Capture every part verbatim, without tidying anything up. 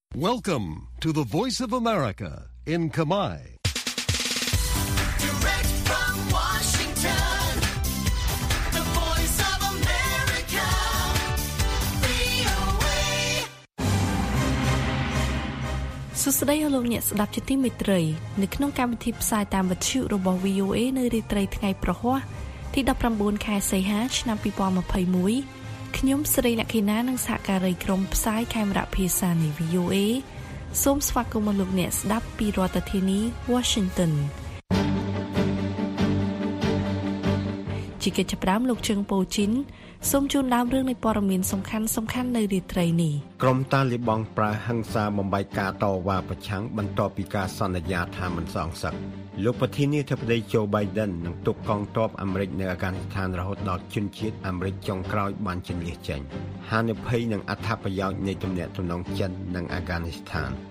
Welcome to the Voice of America in Khmer. Direct from Washington, the Voice of America, វី អូ เอសួស្តីលោកអ្នកស្ដាប់ជាទីមេត្រីនៅក្នុងកម្មវិធីផ្សាយតាមវិទ្យុរបស់ វី អូ เอ នៅរាត្រីថ្ងៃប្រហ័សទីដប់ប្រាំបួនខែសីហាឆ្នាំពីរពាន់ម្ភៃមួយខ្ញុំស្រីលក្ខិណានិងសហការីក្រុមផ្សាយខេមរៈភាសានៃ វី អូ เอ សូមស្វាគមន៍លោកអ្នកស្ដាប់ពីរដ្ឋធានី Washington ជាកិច្ចចាប់ផ្ដើមលោកជើងប៉ូជីនសូមជូនដើមរឿងនៃព័ត៌មានសំខាន់សំខាន់នៅរាត្រីនេះក្រុមតាលីបង់ប្រើហិង្សាបំបែកការតវ៉ាប្រឆាំងបន្ទាប់ពីការសន្យាថាមិនសងសឹកលោកប្រធានាធិបតី Joe Biden នឹងទុកកងទ័ពអាមេរិកនៅអាហ្គានីស្ថានរហូតដល់ជនជាតិអាមេរិកចុងក្រោយបានជន្លៀសចេញហានិភ័យនិងអត្ថប្រយោជន៍នៃទំនាក់ទំនងចិននិងអាហ្គានីស្ថាន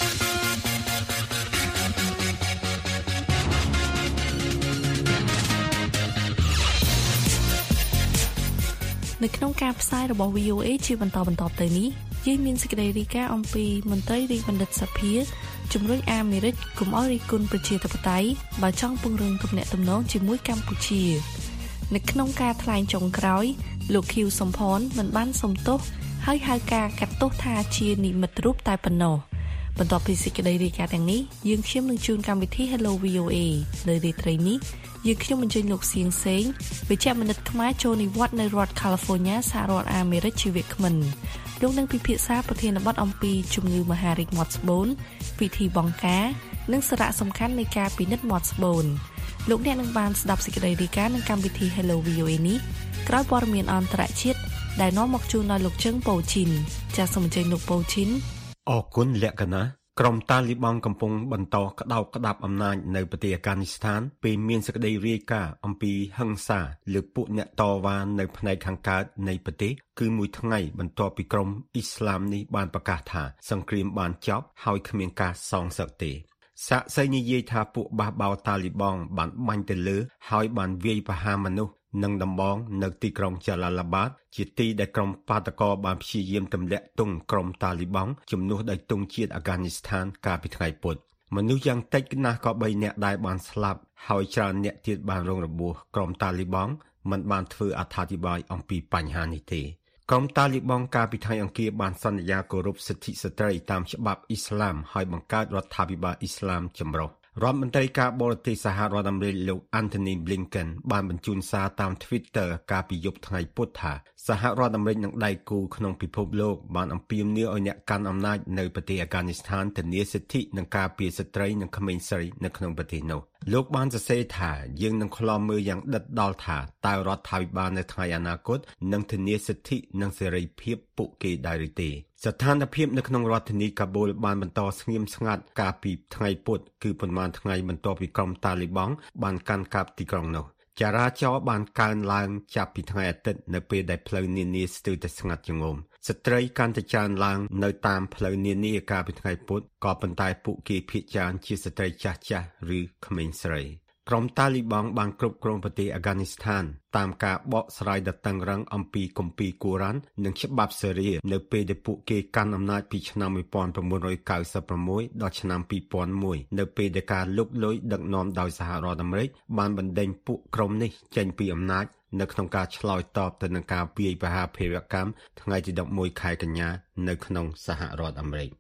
នៅក្នុងការផ្សាយរបស់ វី អូ เอ ជាបន្តបន្ទាប់ទៅនេះយើងមានសេចក្តីរាយការណ៍អំពីមន្ត្រីរាជបណ្ឌិតសភាជំរុញអាមេរិកកុំឲ្យរិះគន់ប្រជាធិបតេយ្យបើចង់ពង្រឹងទំនាក់ទំនងជាមួយកម្ពុជានៅក្នុងការថ្លែងចុងក្រោយលោកខៀវសំផនមិនបានសុំទោសហើយហៅការកាត់ទោសថាជានិមិត្តរូបតែប៉ុណ្ណោះបន្ទាប់ពីសេចក្តីរាយការណ៍ទាំងនេះយើងខ្ញុំនឹងជូនកម្មវិធី Hello វី អូ เอ នៅរាត្រីនេះយើងខ្ញុំអញ្ជើញលោកសៀងសេងវិជ្ជបណ្ឌិតខ្មែរចូលនិវត្តន៍នៅរដ្ឋ California សហរដ្ឋអាមេរិកជាវាគ្មិនលោកនឹងពិភាក្សាប្រធានបទអំពីជំងឺមហារីកមាត់ស្បូនពិធីបង្ការនិងសារៈសំខាន់នៃការពិនិត្យមាត់ស្បូនលោកអ្នកនឹងបានស្ដាប់សេចក្តីរាយការណ៍នឹងកម្មវិធី Hello វី អូ เอ នេះក្រោយព័ត៌មានអន្តរជាតិដែលនាំមកជូនដល់លោកជើងប៉ូជីនចាសសូមអញ្ជើញលោកប៉ូជីនអរគុណលក្ខណៈក្រុមតាលីបង់កំពុងបន្តក្តោបក្តាប់អំណាចនៅប្រទេសអាហ្គានីស្ថានពេលមានសេចក្តីរាយការណ៍អំពីហិង្សាលើពួកអ្នកតវ៉ានៅផ្នែកខាងកើតនៃប្រទេសគឺមួយថ្ងៃបន្ទាប់ពីក្រុមអ៊ីស្លាមនេះបានប្រកាសថាសង្គ្រាមបានចប់ហើយគ្មានការសងសឹកទេសាក្សីនិយាយថាពួកបះបោរតាលីបង់បានបាញ់ទៅលើហើយបានវាយប្រហារមនុស្សនិងដំបងនៅទីក្រុងចាឡាឡាបាតជាទីដែលក្រុមបាតកោបានព្យាយាមទម្លាក់ទង់ក្រុមតាលីបង់ជំនួសដោយទង់ជាតិអាហ្គានីស្ថានកាលពីថ្ងៃពុធមនុស្សយ៉ាងតិចណាស់ក៏បីនាក់ដែរបានស្លាប់ហើយច្រើនអ្នកទៀតបានរងរបួសក្រុមតាលីបង់មិនបានធ្វើអត្ថាធិប្បាយអំពីបញ្ហានេះទេក្រុមតាលីបង់កាលពីថ្ងៃអង្គារបានសន្យាគោរពសិទ្ធិស្ត្រីតាមច្បាប់អ៊ីស្លាមហើយបង្កើតរដ្ឋាភិបាលអ៊ីស្លាមចម្រុះរដ្ឋមន្ត្រីការបរទេសសហរដ្ឋអាមេរិកលោក Antony Blinken បានបញ្ជូនសារតាម Twitter កាលពីយប់ថ្ងៃពុធថាសហរដ្ឋអាមេរិកនិងដៃគូក្នុងពិភពលោកបានអំពាវនាវឲ្យអ្នកកាន់អំណាចនៅប្រទេសអាហ្គានីស្ថានធានាសិទ្ធិនិងការពារស្ត្រីនិងក្មេងស្រីនៅក្នុងប្រទេសនោះលោកបានសរសេរថាយើងនឹងឃ្លាំមើលយ៉ាងដិតដល់ថាតើរដ្ឋាភិបាលនៅថ្ងៃអនាគតនឹងធានាសិទ្ធិនិងសេរីភាពពួកគេដែរឬទេស្ថានភាពនៅក្នុងរដ្ឋធានីកាបូលបានបន្តស្ងៀមស្ងាត់កាលពីថ្ងៃពុធគឺប៉ុន្មានថ្ងៃបន្ទាប់ពីក្រុមតាលីបង់បានកាន់កាប់ទីក្រុងនោះចរាចរណ៍បានកើនឡើងចាប់ពីថ្ងៃអាទិត្យនៅពេលដែលផ្លូវនានាស្ទើរតែស្ងាត់ជ្ងំស្ត្រីកាន់តែច្រើនឡើងនៅតាមផ្លូវនានាកាលពីថ្ងៃពុធក៏ប៉ុន្តែពួកគេភាគច្រើនជាស្ត្រីចាស់ចាស់ឬក្មេងស្រីក្រុមតាលីបង់បានគ្រប់គ្រងប្រទេសអាហ្គានីស្ថានតាមការបកស្រាយដ៏តឹងរ៉ឹងអំពីគម្ពីរកូរ៉ាននិងច្បាប់សេរីនៅពេលដែលពួកគេកាន់អំណាចពីឆ្នាំmột nghìn chín trăm chín mươi sáuដល់ឆ្នាំtwo thousand oneនៅពេលដែលការលុកលុយដឹកនាំដោយសហរដ្ឋអាមេរិកបានបណ្ដេញពួកក្រុមនេះចេញពីអំណាចនៅក្នុងការឆ្លើយតបទៅនឹងការវាយប្រហារភេរវកម្មថ្ងៃទីelevenខែកញ្ញានៅក្នុងសហរដ្ឋអាមេរិក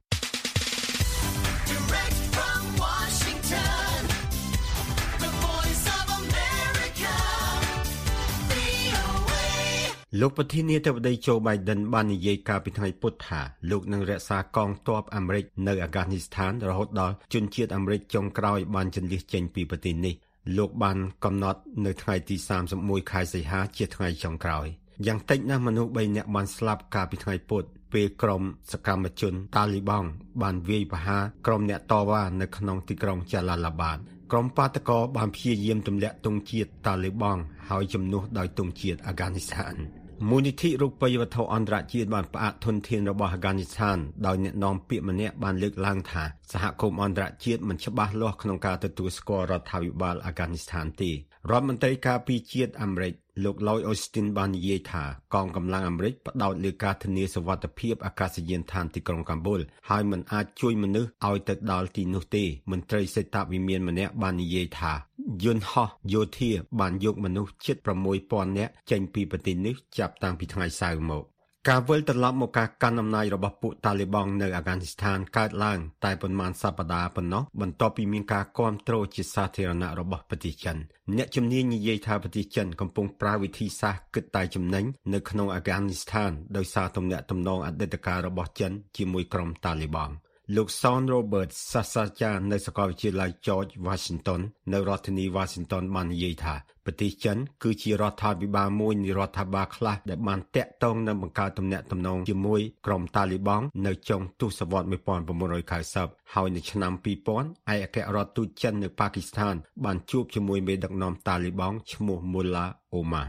លោកប្រធានាធិបតី Joe Biden បាននិយាយកាលពីថ្ងៃពុធថាលោកនឹងរក្សាកងទ័ពអាមេរិកនៅអាហ្គានីស្ថានរហូតដល់ជនជាតិអាមេរិកចុងក្រោយបានជន្លៀសចេញពីប្រទេសនេះលោកបានកំណត់នៅថ្ងៃទីthirty-oneខែសីហាជាថ្ងៃចុងក្រោយយ៉ាងតិចណាស់មនុស្សthreeនាក់បានស្លាប់កាលពីថ្ងៃពុធពេលក្រុមសកម្មជនតាលីបង់បានវាយប្រហារក្រុមអ្នកតវ៉ានៅក្នុងទីក្រុងចាឡាឡាបាតក្រុមបាតកោបានព្យាយាមទម្លាក់ទង់ជាតិតាលីបង់ហើយជំនួសដោយទង់ជាតិអាហ្គានីស្ថានមូលនិធិរូបិយវត្ថុអន្តរជាតិបានផ្អាកធនធានរបស់អាហ្គានីស្ថានដោយអ្នកនាំពាក្យម្នាក់បានលើកឡើងថាសហគមន៍អន្តរជាតិមិនច្បាស់លាស់ក្នុងការទទួលស្គាល់រដ្ឋាភិបាលអាហ្គានីស្ថានទេរដ្ឋមន្ត្រីការពារជាតិអាមេរិកលោក Lloyd Austin បាននិយាយថាកងកម្លាំងអាមេរិកផ្ដោតលើការធានាសុវត្ថិភាពអាកាសយានដ្ឋានទីក្រុងកាបូលហើយមិនអាចជួយមនុស្សឲ្យទៅដល់ទីនោះទេមន្ត្រីសេដ្ឋវិមានម្នាក់បាននិយាយថាយន្តហោះយោធាបានយកមនុស្សជិតប្រាំមួយពាន់នាក់ចេញពីប្រទេសនេះចាប់តាំងពីថ្ងៃសៅរ៍មកការវិលត្រឡប់មកការកាន់អំណាចរបស់ពួកតាលីបង់នៅអាហ្គានីស្ថានកើតឡើងតែប៉ុន្មានសប្តាហ៍ប៉ុណ្ណោះបន្ទាប់ពីមានការគាំទ្រជាសាធារណៈរបស់ប្រទេសចិនអ្នកជំនាញនិយាយថាប្រទេសចិនកំពុងប្រើវិធីសាស្ត្រគិតតែចំណេញនៅក្នុងអាហ្គានីស្ថានដោយសារទំនាក់ទំនងអតីតកាលរបស់ចិនជាមួយក្រុមតាលីបង់លោក Sean Roberts សាស្ត្រាចារ្យនៅសាកលវិទ្យាល័យ George Washington នៅរដ្ឋធានី Washington បាននិយាយថាប្រទេសចិនគឺជារដ្ឋាភិបាលមួយនៃរដ្ឋាភិបាលខ្លះដែលបានតាក់ទងនិងបង្កើតទំនាក់ទំនងជាមួយក្រុមតាលីបង់នៅចុងទសវត្សរ៍nineteen ninetyហើយនៅឆ្នាំtwo thousandឯកអគ្គរដ្ឋទូតចិននៅប៉ាគីស្ថានបានជួបជាមួយមេដឹកនាំតាលីបង់ឈ្មោះ Mullah Omar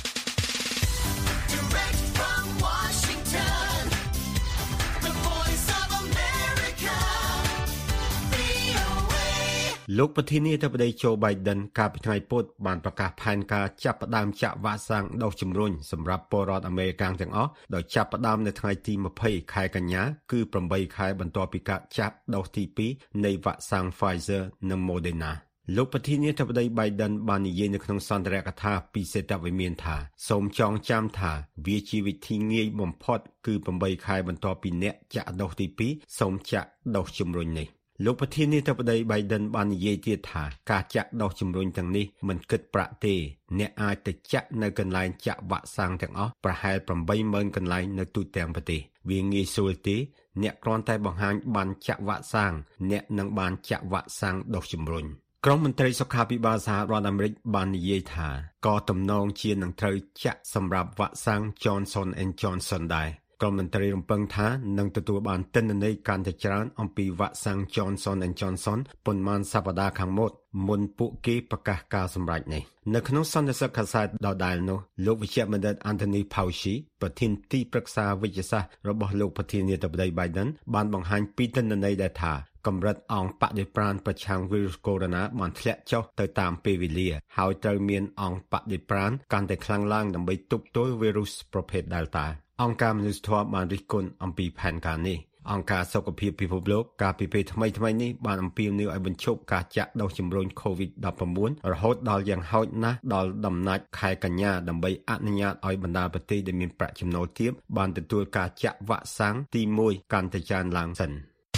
លោកប្រធានាធិបតី Joe Biden កាលពីថ្ងៃពុធបានប្រកាសផែនការចាប់ផ្ដើមចាក់វ៉ាក់សាំងដូសជំរុញសម្រាប់ពលរដ្ឋអាមេរិកទាំងអស់ដោយចាប់ផ្ដើមនៅថ្ងៃទីtwentyខែកញ្ញាគឺeightខែបន្ទាប់ពីការចាក់ដូសទីtwoនៃវ៉ាក់សាំង Pfizer និង Moderna លោកប្រធានាធិបតី Biden បាននិយាយនៅក្នុងសន្ទរកថាពីសេតវិមានថាសូមចងចាំថាវាជាវិធីងាយបំផុតគឺeightខែបន្ទាប់ពីអ្នកចាក់ដូសទីtwoសូមចាក់ដូសជំរុញនេះលោកប្រធានាធិបតី Biden បាននិយាយទៀតថាការចាក់ដូសជំរុញទាំងនេះមិនគិតប្រាក់ទេអ្នកអាចទៅចាក់នៅកន្លែងចាក់វ៉ាក់សាំងទាំងអស់ប្រហែលeightម៉ឺនកន្លែងនៅទូទាំងប្រទេសវាងាយស្រួលទេអ្នកគ្រាន់តែបង្ហាញបានចាក់វ៉ាក់សាំងអ្នកនឹងបានចាក់វ៉ាក់សាំងដូសជំរុញក្រុមមន្ត្រីសុខាភិបាលសហរដ្ឋអាមេរិកបាននិយាយថាក៏ទំនងជានឹងត្រូវចាក់សម្រាប់វ៉ាក់សាំង Johnson and Johnson ដែរក្រុមមន្ត្រីរំពឹងថានឹងទទួលបានទិន្នន័យកាន់តែច្រើនអំពីវ៉ាក់សាំង Johnson and Johnson ប៉ុន្មានសប្តាហ៍ខាងមុខមុនពួកគេប្រកាសការសម្រេចនេះនៅក្នុងសន្និសីទកាសែតដដែលនោះលោកវិជ្ជបណ្ឌិត Anthony Fauci ប្រធានទីប្រឹក្សាវិទ្យាសាស្ត្ររបស់លោកប្រធានាធិបតី Biden បានបង្ហាញពីទិន្នន័យដែលថាកម្រិតអង្គបដិប្រាណប្រឆាំងវីរុសកូវីដ -19 បានធ្លាក់ចុះទៅតាមពេលវេលាហើយត្រូវមានអង្គបដិប្រាណកាន់តែខ្លាំងឡើងដើម្បីទប់ទល់វីរុសប្រភេទ Deltaអង្គការមនុស្សធម៌បានរិះគន់អំពីផែនការនេះអង្គការសុខភាពពិភពលោកកាលពីពេលថ្មីៗនេះបានអំពាវនាវឲ្យបញ្ឈប់ការចាក់ដូសជំរុញ COVID nineteen រហូតដល់យ៉ាងហោចណាស់ដល់ដំណាច់ខែកញ្ញាដើម្បីអនុញ្ញាតឲ្យបណ្ដាប្រទេសដែលមានប្រាក់ចំណូលទាបបានទទួលការចាក់វ៉ាក់សាំងទីoneកាន់តែច្រើនឡើងសិន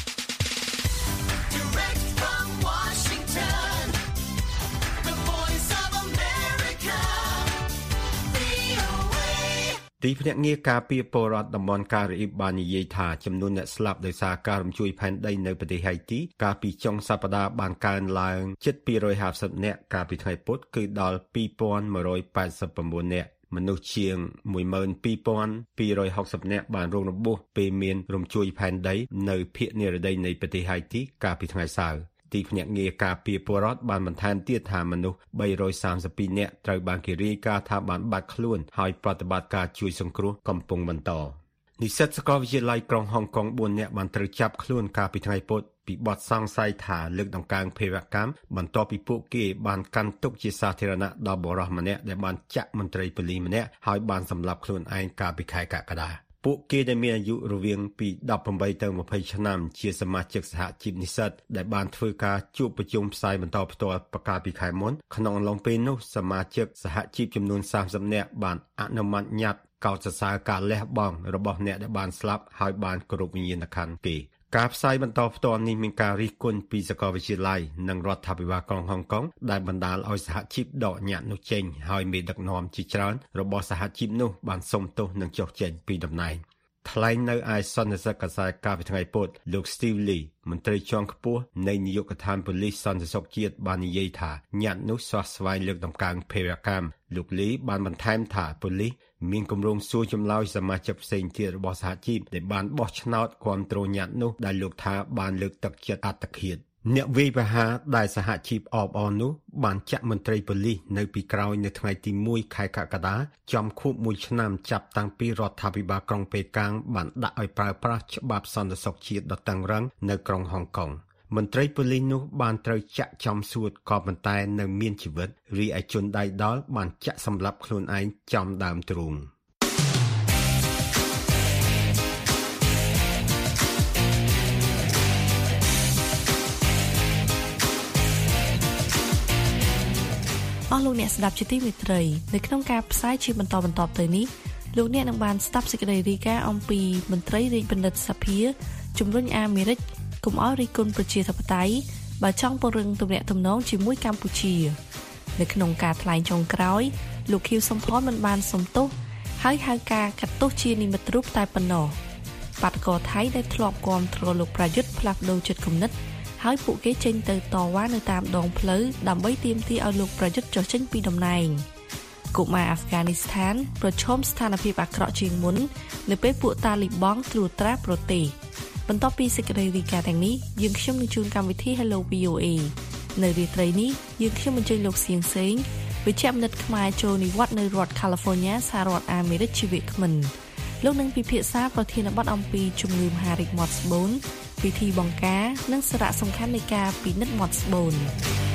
ទីភ្នាក់ងារការពារពលរដ្ឋតំបន់ការ៉ាអ៊ីបបាននិយាយថាចំនួនអ្នកស្លាប់ដោយសារការរំជួយផែនដីនៅប្រទេសហៃទីកាលពីចុងសប្តាហ៍បានកើនឡើងជិតtwo hundred fiftyនាក់កាលពីថ្ងៃពុធគឺដល់two thousand one hundred eighty-nineនាក់មនុស្សជាងone million two thousand two hundred sixtyនាក់បានរងរបួសពេលមានរំជួយផែនដីនៅភាគនិរតីនៃប្រទេសហៃទីកាលពីថ្ងៃសៅរ៍ទីភ្នាក់ងារការពារពលរដ្ឋបានបន្ថែមទៀតថាមនុស្សthree hundred thirty-twoនាក់ត្រូវបានគេរាយការណ៍ថាបានបាត់ខ្លួនហើយប្រតិបត្តិការជួយសង្គ្រោះកំពុងបន្តនិស្សិតសាកលវិទ្យាល័យក្រុងហុងកុងfourនាក់បានត្រូវចាប់ខ្លួនកាលពីថ្ងៃពុធពីបទសង្ស័យថាលើកដង្កើងភេរវកម្មបន្ទាប់ពីពួកគេបានកាន់ទុកជាសាធារណៈដល់បុរសម្នាក់ដែលបានចាក់មន្ត្រីប៉ូលីសម្នាក់ហើយបានសម្លាប់ខ្លួនឯងកាលពីខែកក្កដាពួកគេដែលមានអាយុរវាងពីeighteenទៅtwentyឆ្នាំជាសមាជិកសហជីពនិស្សិតដែលបានធ្វើការជួបប្រជុំផ្សាយបន្តផ្ទាល់ប្រកាសពីខែមុនក្នុងអំឡុងពេលនោះសមាជិកសហជីពចំនួនthirtyនាក់បានអនុម័តញត្តិកោតសរសើរការលះបង់របស់អ្នកដែលបានស្លាប់ហើយបានគោរពវិញ្ញាណក្ខន្ធគេការផ្សាយបន្តផ្ទាល់នេះមានការរិះគន់ពីសាកលវិទ្យាល័យនិងរដ្ឋាភិបាលក្រុងហុងកុងដែលបណ្ដាលឲ្យសហជីពដកញត្តិនោះចេញហើយមេដឹកនាំជាច្រើនរបស់សហជីពនោះបានសុំទោសនិងចុះចេញពីតំណែងថ្លែងនៅឯសន្និសីទកាសែតកាលពីថ្ងៃពុធលោក Steve Lee មន្ត្រីជាន់ខ្ពស់នៃនាយកដ្ឋានប៉ូលីសសន្តិសុខជាតិបាននិយាយថាញត្តិនោះស្វះស្វែងលើកដំកើងភេរវកម្មលោក Lee បានបន្ថែមថាប៉ូលីសមានគម្រោងសួរចម្លើយសមាជិកផ្សេងទៀតរបស់សហជីពដែលបានបោះឆ្នោតគាំទ្រញត្តិនោះដែលលោកថាបានលើកទឹកចិត្តអត្តឃាតអ្នកវាយប្រហារដែលសហជីពអបអរនោះបានចាក់មន្ត្រីប៉ូលីសនៅពីក្រោយនៅថ្ងៃទីoneខែកក្កដាចំខួបមួយឆ្នាំចាប់តាំងពីរដ្ឋាភិបាលក្រុងប៉េកាំងបានដាក់ឲ្យប្រើប្រាស់ច្បាប់សន្តិសុខជាតិដ៏តឹងរ៉ឹងនៅក្រុងហុងកុងមន្ត្រីប៉ូលីសនោះបានត្រូវចាក់ចំសួតក៏ប៉ុន្តែនៅមានជីវិតរីឯជនដៃដល់បានចាក់សម្លាប់ខ្លួនឯងចំដើមទ្រូងអស់លោកអ្នកស្ដាប់ជាទីមេត្រីនៅក្នុងការផ្សាយជាបន្តបន្ទាប់ទៅនេះលោកអ្នកនឹងបានស្ដាប់សេចក្តីរាយការណ៍អំពីមន្ត្រីរាជបណ្ឌិតសភាជំរុញអាមេរិកកុំឲ្យរិះគន់ប្រជាធិបតេយ្យបើចង់ពង្រឹងទំនាក់ទំនងជាមួយកម្ពុជានៅក្នុងការថ្លែងចុងក្រោយលោកខៀវសំផនមិនបានសំទោសហើយហៅការកាត់ទោសជានិមិត្តរូបតែប៉ុណ្ណោះបាតកោថៃដែលធ្លាប់គាំទ្រលោកប្រយុទ្ធផ្លាស់ប្ដូរចិត្តគំនិតហើយពួកគេចេញទៅតវ៉ានៅតាមដងផ្លូវដើម្បីទាមទារឲ្យលោកប្រយុទ្ធចុះចេញពីតំណែងកុមារអាហ្វហ្គានីស្ថានប្រឈមស្ថានភាពអាក្រក់ជាងមុននៅពេលពួកតាលីបង់ត្រួតត្រាប្រទេសបន្ទាប់ពីសេចក្តីរាយការណ៍ទាំងនេះយើងខ្ញុំនឹងជូនកម្មវិធី Hello វី អូ เอ នៅរាត្រីនេះយើងខ្ញុំអញ្ជើញលោកសៀងសេងវិជ្ជបណ្ឌិតខ្មែរចូលនិវត្តន៍នៅរដ្ឋ California សហរដ្ឋអាមេរិកជាវាគ្មិនលោកនឹងពិភាក្សាប្រធានបទអំពីជំងឺមហារីកមាត់ស្បូនពិធីបង្ការនិងសារៈសំខាន់នៃការពិនិត្យមាត់ស្បូន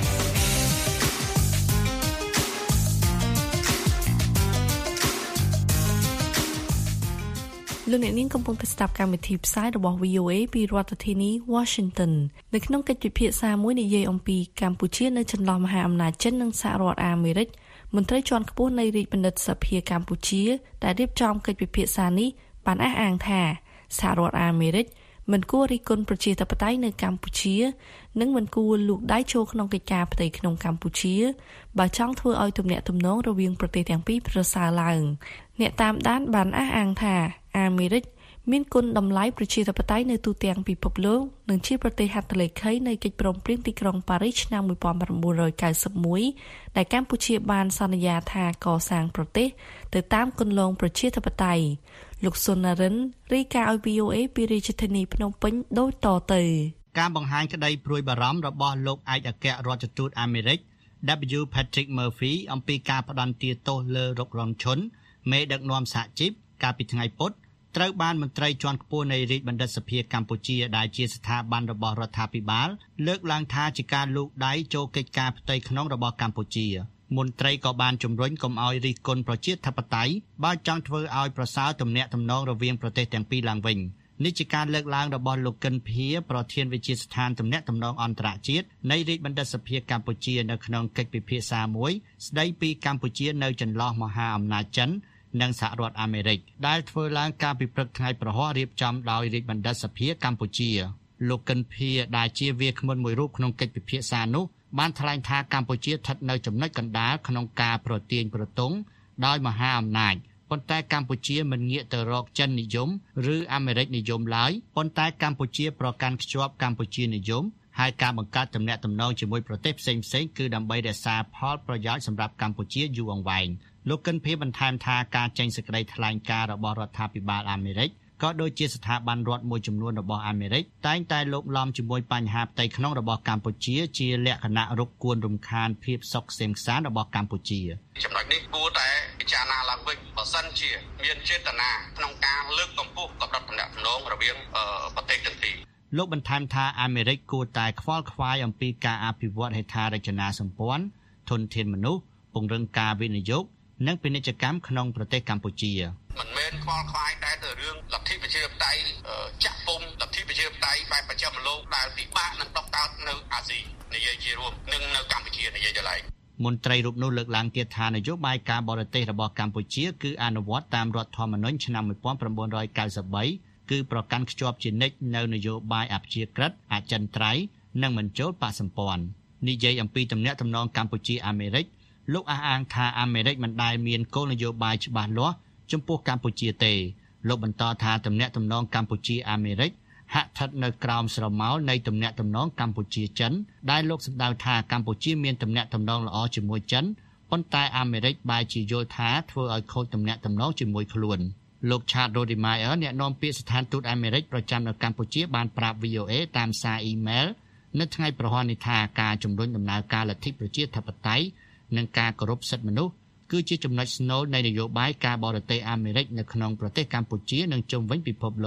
លោកអ្នកនាងកំពុងតែស្ដាប់កម្មវិធីផ្សាយរបស់ វី អូ เอ ពីរដ្ឋធានី Washington នៅក្នុងកិច្ចពិភាក្សាមួយនិយាយអំពីកម្ពុជានៅចន្លោះមហាអំណាចចិននិងសហរដ្ឋអាមេរិកមន្ត្រីជាន់ខ្ពស់នៃរាជបណ្ឌិតសភាកម្ពុជាដែលរៀបចំកិច្ចពិភាក្សានេះបានអះអាងថាសហរដ្ឋអាមេរិកមិនគួររិះគន់ប្រជាធិបតេយ្យនៅកម្ពុជានិងមិនគួរលូកដៃចូលក្នុងកិច្ចការផ្ទៃក្នុងកម្ពុជាបើចង់ធ្វើឲ្យទំនាក់ទំនងរវាងប្រទេសទាំងពីរប្រសើរឡើងអ្នកតាមដានបានអះអាងថាអាមេរិកមានគុណតម្លៃប្រជាធិបតេយ្យនៅទូទាំងពិភពលោកនិងជាប្រទេសហត្ថលេខីនៃកិច្ចព្រមព្រៀងទីក្រុងប៉ារីសឆ្នាំmột nghìn chín trăm chín mươi mốtដែលកម្ពុជាបានសន្យាថាកសាងប្រទេសទៅតាមគន្លងប្រជាធិបតេយ្យលោកសុននរិនរាយការណ៍ឲ្យ វី អូ เอ ពីរាជធានីភ្នំពេញដូចតទៅការបង្ហាញក្តីព្រួយបារម្ភរបស់លោកឯកអគ្គរដ្ឋទូតអាមេរិក W Patrick Murphy អំពីការផ្ដន្ទាទោសលើរុករងឈុនមេដឹកនាំសហជីពកាលពីថ្ងៃពុធត្រូវបានមន្ត្រីជាន់ខ្ពស់នៃរាជបណ្ឌិតសភាកម្ពុជាដែលជាស្ថាប័នរបស់រដ្ឋាភិបាលលើកឡើងថាជាការលូកដៃចូលកិច្ចការផ្ទៃក្នុងរបស់កម្ពុជាមន្ត្រីក៏បានជំរុញកុំឲ្យរិះគន់ប្រជាធិបតេយ្យបើចង់ធ្វើឲ្យប្រសើរទំនាក់ទំនងរវាងប្រទេសទាំងពីរឡើងវិញនេះជាការលើកឡើងរបស់លោកកិនភៀប្រធានវិទ្យាស្ថានទំនាក់ទំនងអន្តរជាតិនៃរាជបណ្ឌិតសភាកម្ពុជានៅក្នុងកិច្ចពិភាក្សាមួយស្ដីពីកម្ពុជានៅចន្លោះមហាអំណាចចិននិងសហរដ្ឋអាមេរិកដែលធ្វើឡើងកាលពីព្រឹកថ្ងៃប្រហ័សរៀបចំដោយរាជបណ្ឌិតសភាកម្ពុជាលោកកិនភៀដែលជាវាគ្មិនមួយរូបក្នុងកិច្ចពិភាក្សានោះបានថ្លែងថាកម្ពុជាស្ថិតនៅចំណុចកណ្ដាលក្នុងការប្រទាញប្រទង់ដោយមហាអំណាចប៉ុន្តែកម្ពុជាមិនងាកទៅរកចិននិយមឬអាមេរិកនិយមឡើយប៉ុន្តែកម្ពុជាប្រកាន់ខ្ជាប់កម្ពុជានិយមហើយការបង្កើតទំនាក់ទំនងជាមួយប្រទេសផ្សេងៗគឺដើម្បីរក្សាផលប្រយោជន៍សម្រាប់កម្ពុជាយូរអង្វែងលោកកិនភៀបន្ថែមថាការចេញសេចក្តីថ្លែងការណ៍របស់រដ្ឋាភិបាលអាមេរិកក៏ដូចជាស្ថាប័នរដ្ឋមួយចំនួនរបស់អាមេរិកតែងតែលោកឡំជាមួយបញ្ហាផ្ទៃក្នុងរបស់កម្ពុជាជាលក្ខណៈរកគួនរំខានភាពសុខក្សេមក្សាន្តរបស់កម្ពុជាចំណុចនេះគួរតែពិចារណាឡើងវិញបើសិនជាមានចេតនាក្នុងការលើកកម្ពស់កម្រិតទំនាក់ទំនងរវាងប្រទេសទាំងពីរលោកបន្ថែមថាអាមេរិកគួរតែខ្វល់ខ្វាយអំពីការអភិវឌ្ឍហេដ្ឋារចនាសម្ព័ន្ធធនធានមនុស្សពង្រឹងការវិនិយោគនិងពាណិជ្ជកម្មក្នុងប្រទេសកម្ពុជាមិនមែនខ្វល់ខ្វាយតែទៅរឿងលទ្ធិប្រជាធិបតេយ្យចាក់ពុំលទ្ធិប្រជាធិបតេយ្យបែបបច្ចឹមលោកដែលពិបាកនឹងដកកើតនៅអាស៊ីនិយាយជារួមនិងនៅកម្ពុជានិយាយដល់ឯងមន្ត្រីរូបនោះលើកឡើងទៀតថានយោបាយការបរទេសរបស់កម្ពុជាគឺអនុវត្តតាមរដ្ឋធម្មនុញ្ញឆ្នាំmột nghìn chín trăm chín mươi baគឺប្រកាន់ខ្ជាប់ជានិច្ចនៅនយោបាយអព្យាក្រឹតអចិន្ត្រៃយ៍និងមិនចូលបកសម្ព័ន្ធនិយាយអំពីទំនាក់ទំនងកម្ពុជាអាមេរិកលោកអះអាងថាអាមេរិកមិនដែលមានគោលនយោបាយច្បាស់លាស់ចំពោះកម្ពុជាទេលោកបន្តថាទំនាក់ទំនងកម្ពុជាអាមេរិកហាក់ស្ថិតនៅក្រោមស្រមោលនៃទំនាក់ទំនងកម្ពុជាចិនដែលលោកសម្ដៅថាកម្ពុជាមានទំនាក់ទំនងល្អជាមួយចិនប៉ុន្តែអាមេរិកបែរជាយល់ថាធ្វើឲ្យខូចទំនាក់ទំនងជាមួយខ្លួនលោក Chad Rodimeyer អ្នកនាំពាក្យស្ថានទូតអាមេរិកប្រចាំនៅកម្ពុជាបានប្រាប់ វី អូ เอ តាមសារអ៊ីមែលនៅថ្ងៃប្រហ័សនេះថាការជំរុញដំណើរការលទ្ធិប្រជាធិបតេយ្យនិងការគោរពសិទ្ធិមនុស្សគឺជាចំណុចស្នូលនៃនយោបាយការបរទេសអាមេរិកនៅក្នុងប្រទេសកម្ពុជានិងជុំវិញពិភពលោក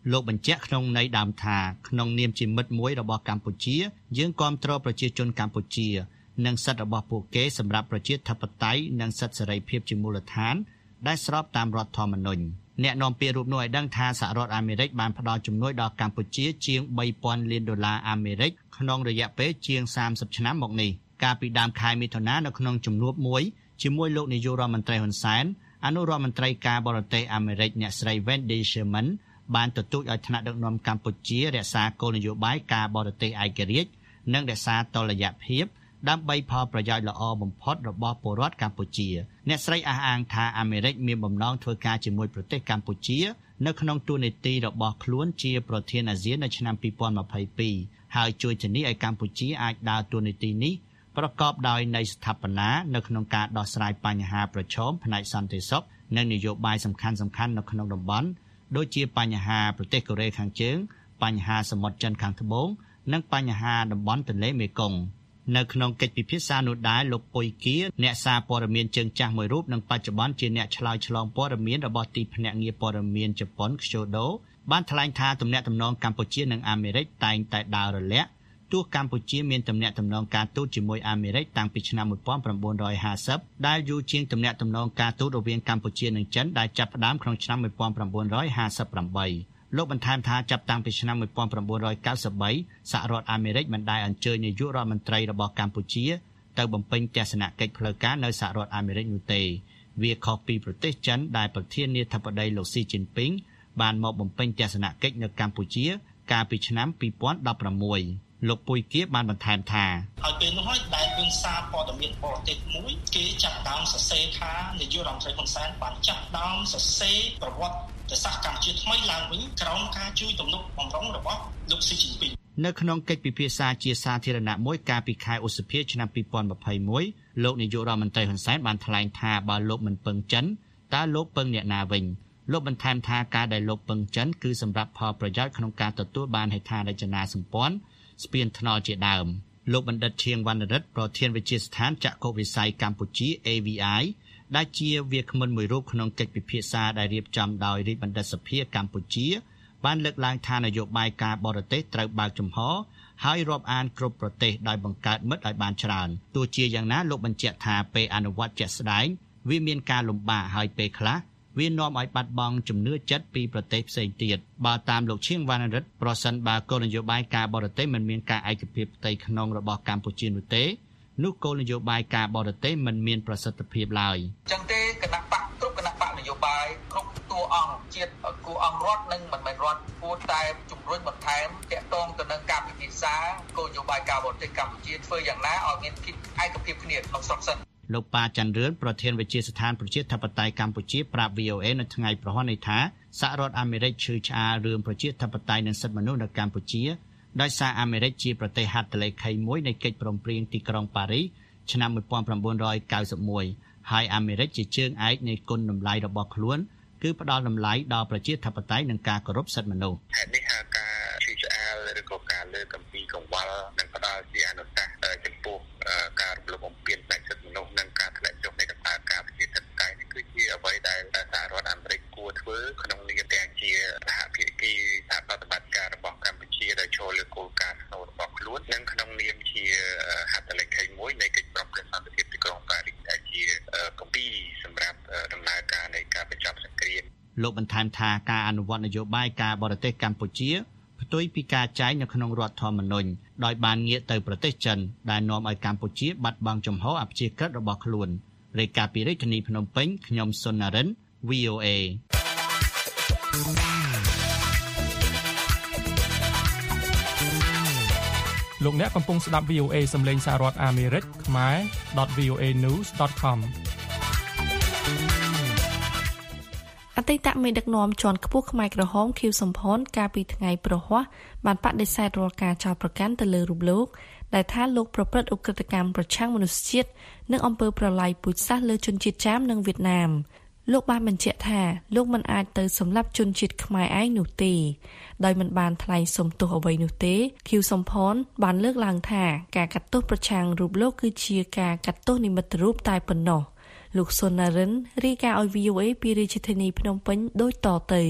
លោកបញ្ជាក់ក្នុងន័យដើមថាក្នុងនាមជាមិត្តមួយរបស់កម្ពុជាយើងគាំទ្រប្រជាជនកម្ពុជានិងសិទ្ធិរបស់ពួកគេសម្រាប់ប្រជាធិបតេយ្យនិងសិទ្ធិសេរីភាពជាមូលដ្ឋានដែលស្របតាមរដ្ឋធម្មនុញ្ញអ្នកនាំពាក្យរូបនោះឲ្យដឹងថាសហរដ្ឋអាមេរិកបានផ្តល់ជំនួយដល់កម្ពុជាជាងបីពាន់លានដុល្លារអាមេរិកក្នុងរយៈពេលជាងសាមសិបឆ្នាំមកនេះកាលពីដើមខែមិថុនានៅក្នុងជំនួបមួយជាមួយលោកនាយករដ្ឋមន្ត្រីហ៊ុនសែនអនុរដ្ឋមន្ត្រីការបរទេសអាមេរិកអ្នកស្រី Wendy Sherman បានទទូចឲ្យថ្នាក់ដឹកនាំកម្ពុជារក្សាគោលនយោបាយការបរទេសឯករាជ្យនិងរក្សាតុល្យភាពដើម្បីផលប្រយោជន៍ល្អបំផុតរបស់ពលរដ្ឋកម្ពុជាអ្នកស្រីអះអាងថាអាមេរិកមានបំណងធ្វើការជាមួយប្រទេសកម្ពុជានៅក្នុងតួនាទីរបស់ខ្លួនជាប្រធានអាស៊ាននៅឆ្នាំពីរពាន់ម្ភៃពីរហើយជួយធានាឲ្យកម្ពុជាអាចដើរតួនាទីនេះប្រកបដោយន័យស្ថាបនានៅក្នុងការដោះស្រាយបញ្ហាប្រឈមផ្នែកសន្តិសុខនិងនយោបាយសំខាន់ៗនៅក្នុងតំបន់ដូចជាបញ្ហាប្រទេសកូរ៉េខាងជើងបញ្ហាសមុទ្រចិនខាងត្បូងនិងបញ្ហាតំបន់ទន្លេមេគង្គនៅក្នុងកិច្ចពិភាក្សានោះដែរលោកពុយគាអ្នកសារព័ត៌មានជើងចាស់មួយរូបនិងបច្ចុប្បន្នជាអ្នកឆ្លើយឆ្លងព័ត៌មានរបស់ទីភ្នាក់ងារព័ត៌មានជប៉ុន Kyodo បានថ្លែងថាទំនាក់ទំនងកម្ពុជានិងអាមេរិកតែងតែដើររលាក់ទោះកម្ពុជាមានទំនាក់ទំនងការទូតជាមួយអាមេរិកតាំងពីឆ្នាំmột nghìn chín trămห้าสิบដែលយូរជាងទំនាក់ទំនងការទូតរវាងកម្ពុជានិងចិនដែលចាប់ផ្ដើមក្នុងឆ្នាំmột nghìn chín trămห้าสิบแปดលោកបន្ថែមថាចាប់តាំងពីឆ្នាំmột nghìn chín trăm九十三សហរដ្ឋអាមេរិកបានដែរអញ្ជើញនាយករដ្ឋមន្ត្រីរបស់កម្ពុជាទៅបំពេញទស្សនកិច្ចផ្លូវការនៅសហរដ្ឋអាមេរិកនោះទេវាខុសពីប្រទេសចិនដែលប្រធានាធិបតីលោកស៊ីជីនពីងបានមកបំពេញទស្សនកិច្ចនៅកម្ពុជាកាលពីឆ្នាំពីរពាន់ដប់ប្រាំមួយលោកពុយគាបានបន្ថែមថាហើយពេលនោះហើយដែលមានសារព័ត៌មានបរទេសមួយគេចាប់ដើមសរសេរថានាយករដ្ឋមន្ត្រីហ៊ុនសែនបានចាប់ដើមសរសេរប្រវត្តិសាស្ត្រកម្ពុជាថ្មីឡើងវិញក្រោមការជួយទំនុកបម្រុងរបស់លោកស៊ីជីនពីងនៅក្នុងកិច្ចពិភាក្សាជាសាធារណៈមួយកាលពីខែឧសភាឆ្នាំពីរពាន់ម្ភៃមួយលោកនាយករដ្ឋមន្ត្រីហ៊ុនសែនបានថ្លែងថាបើលោកមិនពឹងចិនតើលោកពឹងអ្នកណាវិញលោកបន្ថែមថាការដែលលោកពឹងចិនគឺសម្រាប់ផលប្រយោជន៍ក្នុងការទទួលបានហេដ្ឋារចនាសម្ព័ន្ធស្ពានថ្នល់ជាដើមលោកបណ្ឌិតឈៀងវណ្ណរិទ្ធប្រធានវិទ្យាស្ថានចក្ខុវិស័យកម្ពុជា A V I ដែលជាវាគ្មិនមួយរូបក្នុងកិច្ចពិភាក្សាដែលរៀបចំដោយរាជបណ្ឌិតសភាកម្ពុជាបានលើកឡើងថានយោបាយការបរទេសត្រូវបើកចំហហើយរាប់អានគ្រប់ប្រទេសដោយបង្កើតមិត្តឲ្យបានច្រើនទោះជាយ៉ាងណាលោកបញ្ជាក់ថាពេលអនុវត្តជាក់ស្ដែងវាមានការលំបាកហើយពេលខ្លះវានាំឲ្យបាត់បង់ជំនឿចិត្តពីប្រទេសផ្សេងទៀតបើតាមលោកឈៀងវណ្ណរិទ្ធប្រសិនបើគោលនយោបាយការបរទេសមិនមានការឯកភាពផ្ទៃក្នុងរបស់កម្ពុជានោះទេនោះគោលនយោបាយការបរទេសមិនមានប្រសិទ្ធភាពឡើយអញ្ចឹងទេគណៈបកគ្រប់គណៈបកនយោបាយគ្រប់តួអង្គជាតិគូអង្គរដ្ឋនិងមិនមែនរដ្ឋគួរតែជំរុញបន្ថែមតាក់ទងទៅនឹងការពិភាក្សាគោលនយោបាយការបរទេសកម្ពុជាធ្វើយ៉ាងណាឲ្យមានភាពឯកភាពគ្នាក្នុងស្រុកសិនលោកប៉ាច័ន្ទរឿនប្រធានវិទ្យាស្ថានប្រជាធិបតេយ្យកម្ពុជាប្រាប់ V O A នៅថ្ងៃប្រហ័ននេះថាសហរដ្ឋអាមេរិកឈឺឆ្អាលរឿងប្រជាធិបតេយ្យនិងសិទ្ធិមនុស្សនៅកម្ពុជាដោយសារអាមេរិកជាប្រទេសហត្ថលេខីមួយនៃកិច្ចព្រមព្រៀងទីក្រុងប៉ារីសឆ្នាំmột nghìn chín trăm chín mươi mốtហើយអាមេរិកជាជើងឯកនៃគុណតម្លៃរបស់ខ្លួនគឺផ្ដល់តម្លៃដល់ប្រជាធិបតេយ្យនិងការគោរពសិទ្ធិមនុស្សហេតុនេះហើយការឈឺឆ្អាលឬក៏ការលើកកម្ពីកង្វល់និងផ្ដល់ជាអនុសាសន៍ចំពោះការរំលោភបំពានផ្នែកសិទ្ធិមនុស្សនិងការធ្លាក់ចុះនៃដំណើរការប្រជាធិបតេយ្យនេះគឺជាអ្វីដែលសហរដ្ឋអាមេរិកគួរធ្វើក្នុងនាមទាំងជាសហភាគីសហប្រតិបត្តិការរបស់កម្ពុជាដែលចូលលើគោលការណ៍ស្នូលរបស់ខ្លួននិងក្នុងនាមជាហត្ថលេខីមួយនៃកិច្ចព្រមព្រៀងសន្តិភាពទីក្រុងប៉ារីសដែលជាគំពីរសម្រាប់ដំណើរការនៃការបញ្ចប់សង្គ្រាមលោកបន្ថែមថាការអនុវត្តនយោបាយការបរទេសកម្ពុជាផ្ទុយពីការចែងនៅក្នុងរដ្ឋធម្មនុញ្ញដោយបានងាកទៅប្រទេសចិនដែលនាំឲ្យកម្ពុជាបាត់បង់ជំហរអព្យាក្រឹតរបស់ខ្លួនរាយការណ៍ពីរាជធានីភ្នំពេញខ្ញុំសុនណារិន V O A លោកអ្នកកំពុងស្ដាប់ V O A សំឡេងសហរដ្ឋអាមេរិកខ្មែរ .voa news .com អតីតមេដឹកនាំជាន់ខ្ពស់ខ្មែរក្រហមខៀវសំផនកាលពីថ្ងៃប្រហ័សបានបដិសេធរាល់ការចោទប្រកាន់ទៅលើរូបលោកដែលថាលោកប្រព្រឹត្តឧក្រិដ្ឋកម្មប្រឆាំងមនុស្សជាតិនិងអំពើប្រល័យពូជសាសន៍លើជនជាតិចាមនិងវៀតណាមលោកបានបញ្ជាក់ថាលោកមិនអាចទៅសម្លាប់ជនជាតិខ្មែរឯងនោះទេដោយមិនបានថ្លែងសុំទោសអ្វីនោះទេខៀវសំផនបានលើកឡើងថាការកាត់ទោសប្រឆាំងរូបលោកគឺជាការកាត់ទោសនិមិត្តរូបតែប៉ុណ្ណោះលោកសុនណារិនរាយការណ៍ឲ្យ V O A ពីរាជធានីភ្នំពេញដូចតទៅ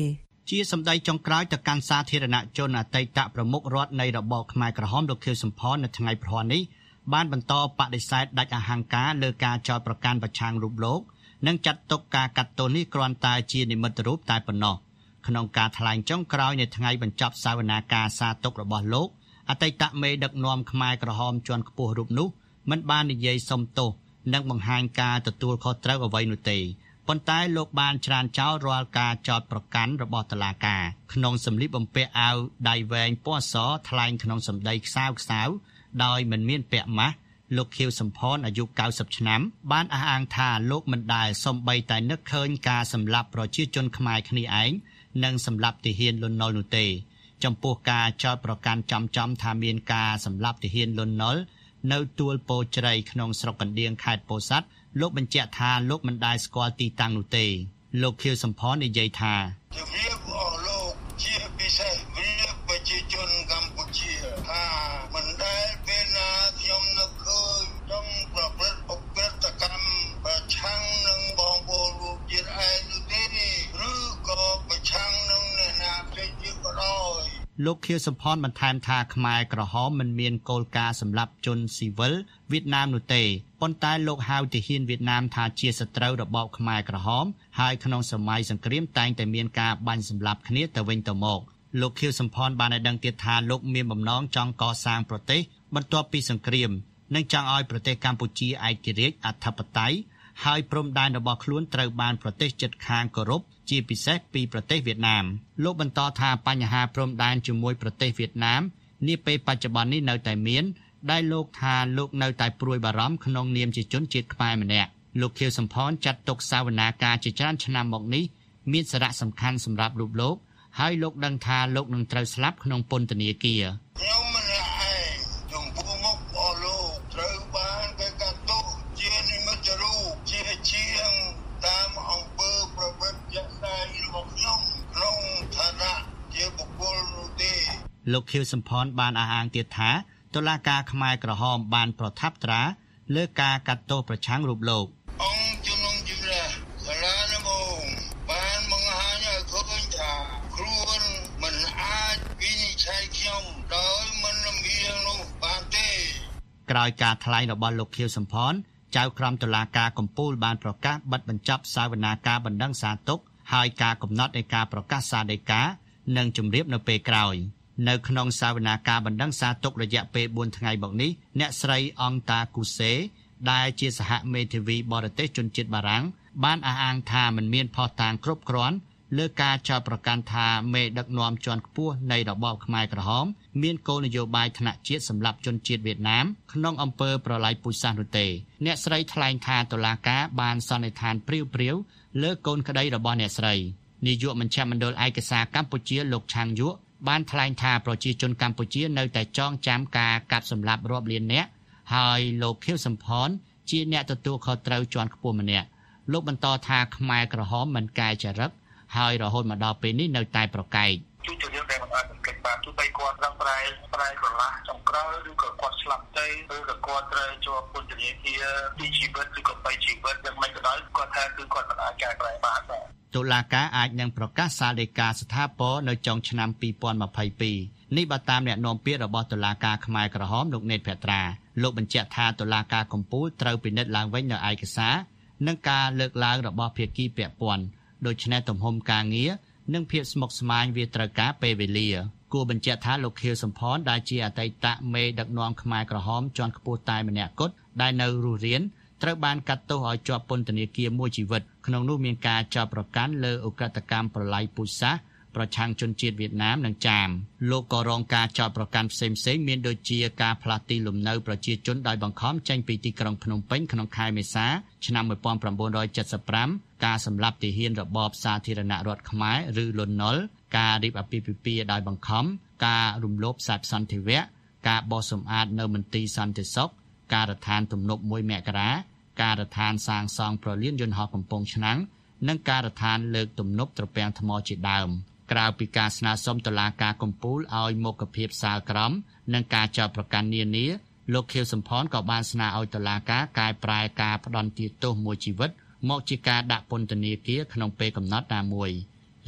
ជាសម្ដីចុងក្រោយទៅកាន់សាធារណជនអតីតប្រមុខរដ្ឋនៃរបបខ្មែរក្រហមលោកខៀវសំផននៅថ្ងៃព្រហស្បតិ៍នេះបានបន្តបដិសេធដាច់អហង្ការលើការចោទប្រកាន់ប្រឆាំងរូបលោកនិងចាត់ទុកការកាត់ទោសនេះគ្រាន់តែជានិមិត្តរូបតែប៉ុណ្ណោះក្នុងការថ្លែងចុងក្រោយនៅថ្ងៃបញ្ចប់សវនាការសារទុករបស់លោកអតីតមេដឹកនាំខ្មែរក្រហមជាន់ខ្ពស់រូបនោះមិនបាននិយាយសុំទោសនិងបង្ហាញការទទួលខុសត្រូវអ្វីនោះទេប៉ុន្តែលោកបានច្រានចោលរាល់ការចោទប្រកាន់របស់តុលាការក្នុងសម្លៀកបំពាក់អាវដៃវែងពណ៌សថ្លែងក្នុងសម្ដីខ្សៅខ្សៅដោយមិនមានពាក់ម៉ាស់លោកខៀវសំផនអាយុកៅសិបឆ្នាំបានអះអាងថាលោកមិនដែលសំបីតែនឹកឃើញការសម្លាប់ប្រជាជនខ្មែរគ្នាឯងនិងសម្លាប់ទាហានលន់នល់នោះទេចំពោះការចោទប្រកាន់ចំចំថាមានការសម្លាប់ទាហានលន់នល់នៅទួលពោជ្រៃក្នុងស្រុកកណ្ដៀងខេត្តពោធិ៍សាត់លោកបញ្ជាក់ថាលោកមិនដែលស្គាល់ទីតាំងនោះទេលោកខៀវសំផននិយាយថាជំរាបអស់លោកជាពិសេសវិរិយប្រជាជនកម្ពុជាថាមិនដែលពេលណាខ្ញុំនឹកឃើញtrongប្រព្រឹត្តអក្រិតកម្មប្រឆាំងនឹងបងប្អូនលោកជាតិឯងនោះទេឬក៏ប្រឆាំងនឹងអ្នកណាផ្សេងទៀតក៏ដោយលោកខៀវសំផនបន្ថែមថាខ្មែរក្រហមមិនមានគោលការណ៍សម្រាប់ជនស៊ីវិលវៀតណាមនោះទេប៉ុន្តែលោកហៅទាហានវៀតណាមថាជាសត្រូវរបបខ្មែរក្រហមហើយក្នុងសម័យសង្គ្រាមតែងតែមានការបាញ់សម្លាប់គ្នាទៅវិញទៅមកលោកខៀវសំផនបានឲ្យដឹងទៀតថាលោកមានបំណងចង់កសាងប្រទេសបន្ទាប់ពីសង្គ្រាមនិងចង់ឲ្យប្រទេសកម្ពុជាឯករាជ្យអធិបតេយ្យហើយព្រំដែនរបស់ខ្លួនត្រូវបានប្រទេសជិតខាងគោរពជាពិសេសពីប្រទេសវៀតណាមលោកបន្តថាបញ្ហាព្រំដែនជាមួយប្រទេសវៀតណាមនាពេលបច្ចុប្បន្ននេះនៅតែមានដែលលោកថាលោកនៅតែព្រួយបារម្ភក្នុងនាមជាជនជាតិខ្មែរម្នាក់លោកខៀវសំផនចាត់ទុកសវនាការជាច្រើនឆ្នាំមកនេះមានសារៈសំខាន់សម្រាប់រូបលោកហើយលោកដឹងថាលោកនឹងត្រូវស្លាប់ក្នុងពន្ធនាគារខ្ញុំម្នាក់ឯងចំពោះមុខអស់លោកត្រូវបានគេកាត់ទោសជានិមិត្តរូបជាជាងតាមអង្គើប្រព្រឹត្តជាក់ស្ដែងរបស់ខ្ញុំក្នុងឋានៈជាបុគ្គលនោះទេលោកខៀវសំផនបានអះអាងទៀតថាតុលាការខ្មែរក្រហមបានប្រថាប់ត្រាលើការកាត់ទោសប្រឆាំងរូបលោកអង្គជំនុំជម្រះសាលាដំបងបានបង្ហាញឲ្យឃើញថាខ្លួនមិនអាចវិនិច្ឆ័យខ្ញុំដោយមិនលំអៀងនោះបានទេក្រោយការថ្លែងរបស់លោកខៀវសំផនចៅក្រមតុលាការកំពូលបានប្រកាសបិទបញ្ចប់សវនាការបណ្ដឹងសារទុកហើយការកំណត់នៃការប្រកាសសាលដីកានឹងជម្រាបនៅពេលក្រោយនៅក្នុងសវនាការបណ្ដឹងសារទុករយៈពេលបួនថ្ងៃមកនេះអ្នកស្រីអង្គតាគូសេដែលជាសហមេធាវីបរទេសជនជាតិបារាំងបានអះអាងថាមិនមានភស្តុតាងគ្រប់គ្រាន់លើការចោទប្រកាន់ថាមេដឹកនាំជាន់ខ្ពស់នៃរបបខ្មែរក្រហមមានគោលនយោបាយថ្នាក់ជាតិសម្រាប់ជនជាតិវៀតណាមក្នុងអំពើប្រល័យពូជសាសន៍នោះទេអ្នកស្រីថ្លែងថាតុលាការបានសន្និដ្ឋានព្រាវព្រាវលើកូនក្តីរបស់អ្នកស្រីនាយកមជ្ឈមណ្ឌលឯកសារកម្ពុជាលោកឆាងយុបានថ្លែងថាប្រជាជនកម្ពុជានៅតែចងចាំការកាប់សម្លាប់រាប់លាននាក់ហើយលោកខៀវសំផនជាអ្នកទទួលខុសត្រូវជាន់ខ្ពស់ម្នាក់លោកបន្តថាខ្មែរក្រហមមិនកែចរិតហើយរហូតមកដល់ពេលនេះនៅតែប្រកែកជួយទៅយើងដែលមិនអាចសង្កេតបានទោះបីគាត់រងប្រែប្រែក្រឡាស់ចុងក្រោយឬក៏គាត់ស្លាប់ទៅឬក៏គាត់ត្រូវជាប់ពន្ធនាគារពីជីវិតឬក៏បីជីវិតយ៉ាងម៉េចក៏ដោយគាត់ថាគឺគាត់មិនអាចកែប្រែបានទេតុលាការអាចនឹងប្រកាសសាលដីកាស្ថាពរនៅចុងឆ្នាំពីរពាន់ម្ភៃពីរនេះបើតាមអ្នកនាំពាក្យរបស់តុលាការខ្មែរក្រហមលោកណេតភត្រាលោកបញ្ជាក់ថាតុលាការកំពូលត្រូវពិនិត្យឡើងវិញនៅឯកសារនិងការលើកឡើងរបស់ភាគីពាក់ព័ន្ធដូច្នេះទំហំការងារនិងភាពស្មុគស្មាញវាត្រូវការពេលវេលាគួរបញ្ជាក់ថាលោកខៀវសំផនដែលជាអតីតមេដឹកនាំខ្មែរក្រហមជាន់ខ្ពស់តែម្នាក់គត់ដែលនៅរស់រានត្រូវបានកាត់ទោសឲ្យជាប់ពន្ធនាគារមួយជីវិតក្នុងនោះមានការចោទប្រកាន់លើឧក្រិដ្ឋកម្មប្រល័យពូជសាសន៍ប្រឆាំងជនជាតិវៀតណាមនិងចាមលោកក៏រងការចោទប្រកាន់ផ្សេងៗមានដូចជាការផ្លាស់ទីលំនៅប្រជាជនដោយបង្ខំចេញពីទីក្រុងភ្នំពេញក្នុងខែមេសាឆ្នាំmột nghìn chín trăm七十五ការសម្លាប់ទាហានរបបសាធារណរដ្ឋខ្មែរឬលន់នល់ការរៀបអាពាហ៍ពិពាហ៍ដោយបង្ខំការរំលោភសេពសន្តិវៈការបោសសម្អាតនៅមន្ទីរសន្តិសុខការដ្ឋានទំនប់មួយមករាការដ្ឋានសាងសង់ប្រលានយន្តហោះកំពង់ឆ្នាំងនិងការដ្ឋានលើកទំនប់ត្រពាំងថ្មជាដើមក្រៅពីការស្នើសុំតុលាការកំពូលឲ្យមុខភាពសាលក្រមនិងការចោទប្រកាន់នានាលោកខៀវសំផនក៏បានស្នើឲ្យតុលាការកែប្រែការផ្ដន្ទាទោសមួយជីវិតមកជាការដាក់ពន្ធនាគារក្នុងពេលកំណត់ណាមួយ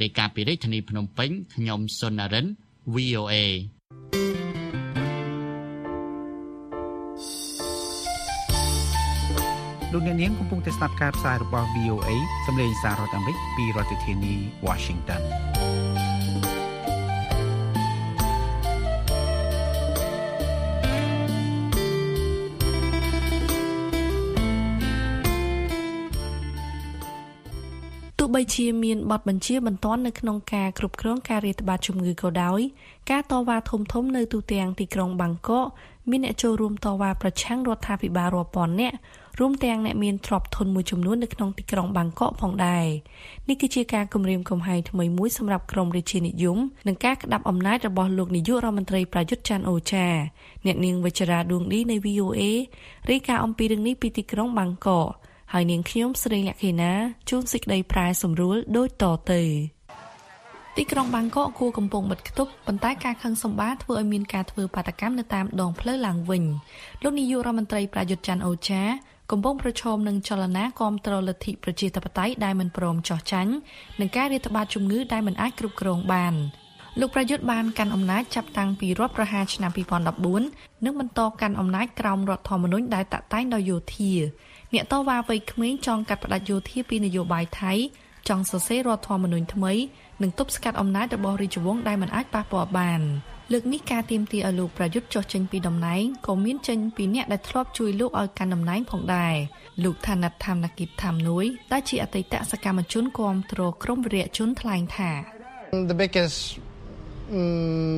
រាយការណ៍ពីរាជធានីភ្នំពេញខ្ញុំសុននរិន វី អូ เอលោកអ្នកនាងកំពុងតែស្ដាប់ការផ្សាយរបស់ វី អូ เอ សម្លេងសាររដ្ឋអាមេរិកពីរដ្ឋធានី Washington ទោះបីជាមានបទបញ្ជាបន្ទាន់នៅក្នុងការគ្រប់គ្រងការរាតត្បាតជំងឺក៏ដោយការតវ៉ាធំធំនៅទូទាំងទីក្រុងបាងកកមានអ្នកចូលរួមតវ៉ាប្រឆាំងរដ្ឋាភិបាលរាប់ពាន់នាក់រួមទាំងអ្នកមានទ្រព្យធនមួយចំនួននៅក្នុងទីក្រុងបាងកកផងដែរនេះគឺជាការគម្រាមកំហែងថ្មីមួយសម្រាប់ក្រុមរាជានិយមនិងការក្តាប់អំណាចរបស់លោកនាយករដ្ឋមន្ត្រីប្រយុទ្ធច័ន្ទអូចាអ្នកនាងវិជ្ជរាដួងឌីនៃ វី អូ เอ រាយការណ៍អំពីរឿងនេះពីទីក្រុងបាងកកហើយនាងខ្ញុំស្រីលក្ខិណាជួនសេចក្តីប្រែសម្រួលដូចតទៅទីក្រុងបាងកកគួរកំពុងបិទគប់ប៉ុន្តែការខឹងសម្បាធ្វើឲ្យមានការធ្វើបាតកម្មនៅតាមដងផ្លូវឡើងវិញលោកនាយករដ្ឋមន្ត្រីប្រយុទ្ធច័ន្ទអូចាកំពុងប្រឈមនឹងចលនាគាំទ្រលទ្ធិប្រជាធិបតេយ្យដែលមិនព្រមចោះចាញ់និងការរាតត្បាតជំងឺដែលមិនអាចគ្រប់គ្រងបានលោកប្រយុទ្ធបានកាន់អំណាចចាប់តាំងពីរដ្ឋប្រហារឆ្នាំពីរពាន់ដប់បួននិងបន្តកាន់អំណាចក្រោមរដ្ឋធម្មនុញ្ញដែលតាក់តែងដោយយោធាអ្នកតវ៉ាវ័យក្មេងចង់កាត់ផ្តាច់យោធាពីនយោបាយថៃចង់សរសេររដ្ឋធម្មនុញ្ញថ្មីនិងទប់ស្កាត់អំណាចរបស់រាជវង្សដែលមិនអាចប៉ះពាល់បានលើកនេះការទាមទារឲ្យលោកប្រយុទ្ធចុះចេញពីតំណែងក៏មានចេញពីអ្នកដែលធ្លាប់ជួយលោកឲ្យកាន់តំណែងផងដែរលោកថាណាត់ថាមនគិតថាមនួយដែលជាអតីតសកម្មជនគាំទ្រក្រុមវីរៈជនថ្លែងថា The biggest um,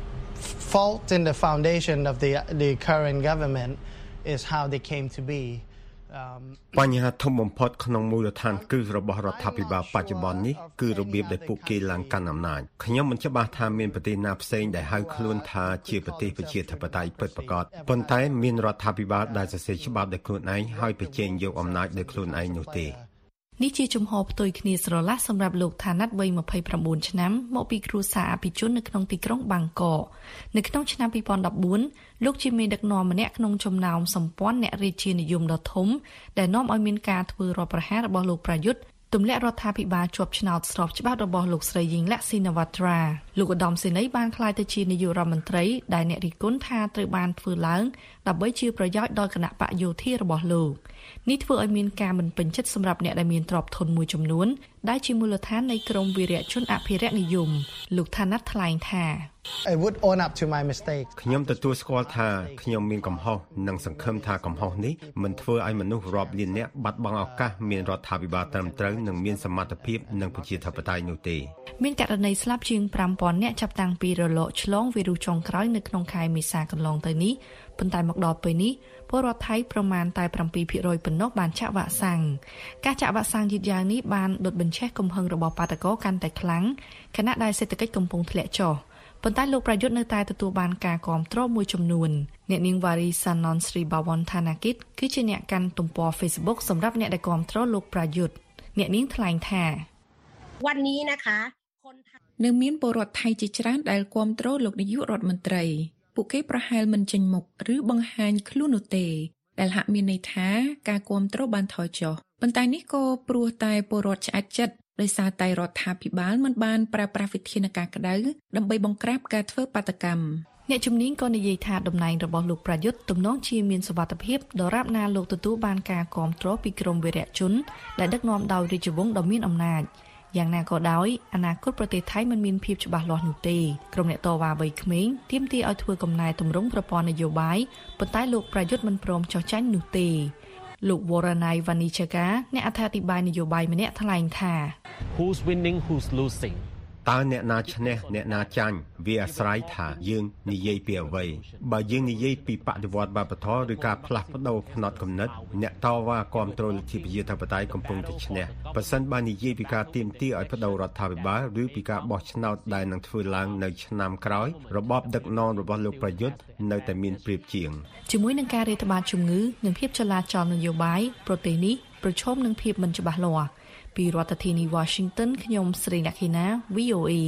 fault in the foundation of the the current government is how they came to be បញ្ហាធំបំផុតក្នុងមូលដ្ឋានគ្រឹះរបស់រដ្ឋាភិបាលបច្ចុប្បន្ននេះគឺរបៀបដែលពួកគេឡើងកាន់អំណាចខ្ញុំមិនច្បាស់ថាមានប្រទេសណាផ្សេងដែលហៅខ្លួនថាជាប្រទេសប្រជាធិបតេយ្យពិតប្រាកដប៉ុន្តែមានរដ្ឋាភិបាលដែលសរសេរច្បាប់ដោយខ្លួនឯងហើយបញ្ចេញយកអំណាចដោយខ្លួនឯងនោះទេនេះជាជំហរផ្ទុយគ្នាស្រឡះសម្រាប់លោកថាណាត់វ័យម្ភៃប្រាំបួនឆ្នាំមកពីគ្រួសារអភិជននៅក្នុងទីក្រុងបាងកកនៅក្នុងឆ្នាំពីរពាន់ដប់បួនលោកជាមេដឹកនាំម្នាក់ក្នុងចំណោមសម្ព័ន្ធអ្នករាជានិយមដ៏ធំដែលនាំឲ្យមានការធ្វើរដ្ឋប្រហាររបស់លោកប្រយុទ្ធទម្លាក់រដ្ឋាភិបាលជាប់ឆ្នោតស្របច្បាប់របស់លោកស្រីយីងលាក់ស៊ីណាវ៉ាត្រាលោកឧត្តមសេនីយ៍បានក្លាយទៅជានាយករដ្ឋមន្ត្រីដែលអ្នករិះគន់ថាត្រូវបានធ្វើឡើងដើម្បីជាប្រយោជន៍ដល់គណៈបកយោធារបស់លោកនេះធ្វើឲ្យមានការមិនពេញចិត្តសម្រាប់អ្នកដែលមានទ្រព្យធនមួយចំនួនដែលជាមូលដ្ឋាននៃក្រមវីរៈជនអភិរក្សនិយមលោកថាណាត់ថ្លែងថា I would own up to my mistakes ខ្ញុំទទួលស្គាល់ថាខ្ញុំមានកំហុសនិងសង្ឃឹមថាកំហុសនេះមិនធ្វើឲ្យមនុស្សរាប់លាននាក់បាត់បង់ឱកាសមានរដ្ឋាភិបាលត្រឹមត្រូវនិងមានសមត្ថភាពនិងប្រជាធិបតេយ្យនោះទេមានករណីស្លាប់ជាងប្រាំពាន់នាក់ចាប់តាំងពីរលកឆ្លងវីរុសចុងក្រោយនៅក្នុងខែមេសាកន្លងទៅនេះប៉ុន្តែមកដល់ពេលនេះពលរដ្ឋថៃប្រមាណតែ7%ប៉ុណ្ណោះបានចាក់វ៉ាក់សាំងការចាក់វ៉ាក់សាំងយឺតយ៉ាវនេះបានដុតបញ្ឆេះកំហឹងរបស់បាតកោកាន់តែខ្លាំងខណៈដែលសេដ្ឋកិច្ចកំពុងធ្លាក់ចុះប៉ុន្តែលោកប្រយុទ្ធនៅតែទទួលបានការគាំទ្រមួយចំនួនអ្នកនាងវ៉ារីសាណនស្រីបាវ៉ាន់ថាណាគិតគឺជាអ្នកកាន់ទំព័រ Facebook សម្រាប់អ្នកដែលគាំទ្រលោកប្រយុទ្ធអ្នកនាងថ្លែងថាวันนี้นะคะคนไทยនៅមានពលរដ្ឋថៃជាច្រើនដែលគាំទ្រលោកនាយករដ្ឋមន្ត្រីពួកគេប្រហែលមិនចេញមុខឬបង្ហាញខ្លួននោះទេដែលហាក់មានន័យថាការគាំទ្របានថយចុះប៉ុន្តែនេះក៏ព្រោះតែពលរដ្ឋឆ្អែតចិត្តដោយសារតែរដ្ឋាភិបាលមិនបានប្រើប្រាស់វិធានការក្តៅដើម្បីបង្ក្រាបការធ្វើបាតកម្មអ្នកជំនាញក៏និយាយថាតំណែងរបស់លោកប្រយុទ្ធទំនងជាមានសុវត្ថិភាពដរាបណាលោកទទួលបានការគាំទ្រពីក្រមវីរៈជនដែលដឹកនាំដោយរាជវង្សដ៏មានអំណាចយ៉ាងណាក៏ដោយអនាគតប្រទេសថៃមិនមានភាពច្បាស់លាស់នោះទេក្រុមអ្នកតវ៉ាវ័យក្មេងទាមទារឲ្យធ្វើកំណែទម្រង់ប្រព័ន្ធនយោបាយប៉ុន្តែលោកប្រយុទ្ធមិនព្រមចោះចាញ់នោះទេលោកវរណៃវ៉ានីឆាកាអ្នកអត្ថាធិប្បាយនយោបាយម្នាក់ថ្លែងថា Who's winning who's losing តើអ្នកណាឈ្នះអ្នកណាចាញ់វាអាស្រ័យថាយើងនិយាយពីអ្វីបើយើងនិយាយពីបដិវត្តន៍វប្បធម៌ឬការផ្លាស់ប្ដូរផ្នត់គំនិតអ្នកតវ៉ាគាំទ្រលទ្ធិប្រជាធិបតេយ្យកំពុងតែឈ្នះបើសិនបើនិយាយពីការទាមទារឲ្យបដូររដ្ឋាភិបាលឬពីការបោះឆ្នោតដែលនឹងធ្វើឡើងនៅឆ្នាំក្រោយរបបដឹកនាំរបស់លោកប្រយុទ្ធនៅតែមានព្រៀបជាងជាមួយនឹងការរាតត្បាតជំងឺនិងភាពចលាចលនយោបាយប្រទេសនេះប្រឈមនឹងភាពមិនច្បាស់លាស់ពីរដ្ឋធានី Washington ខ្ញុំស្រីលក្ខិណា វី អូ เอ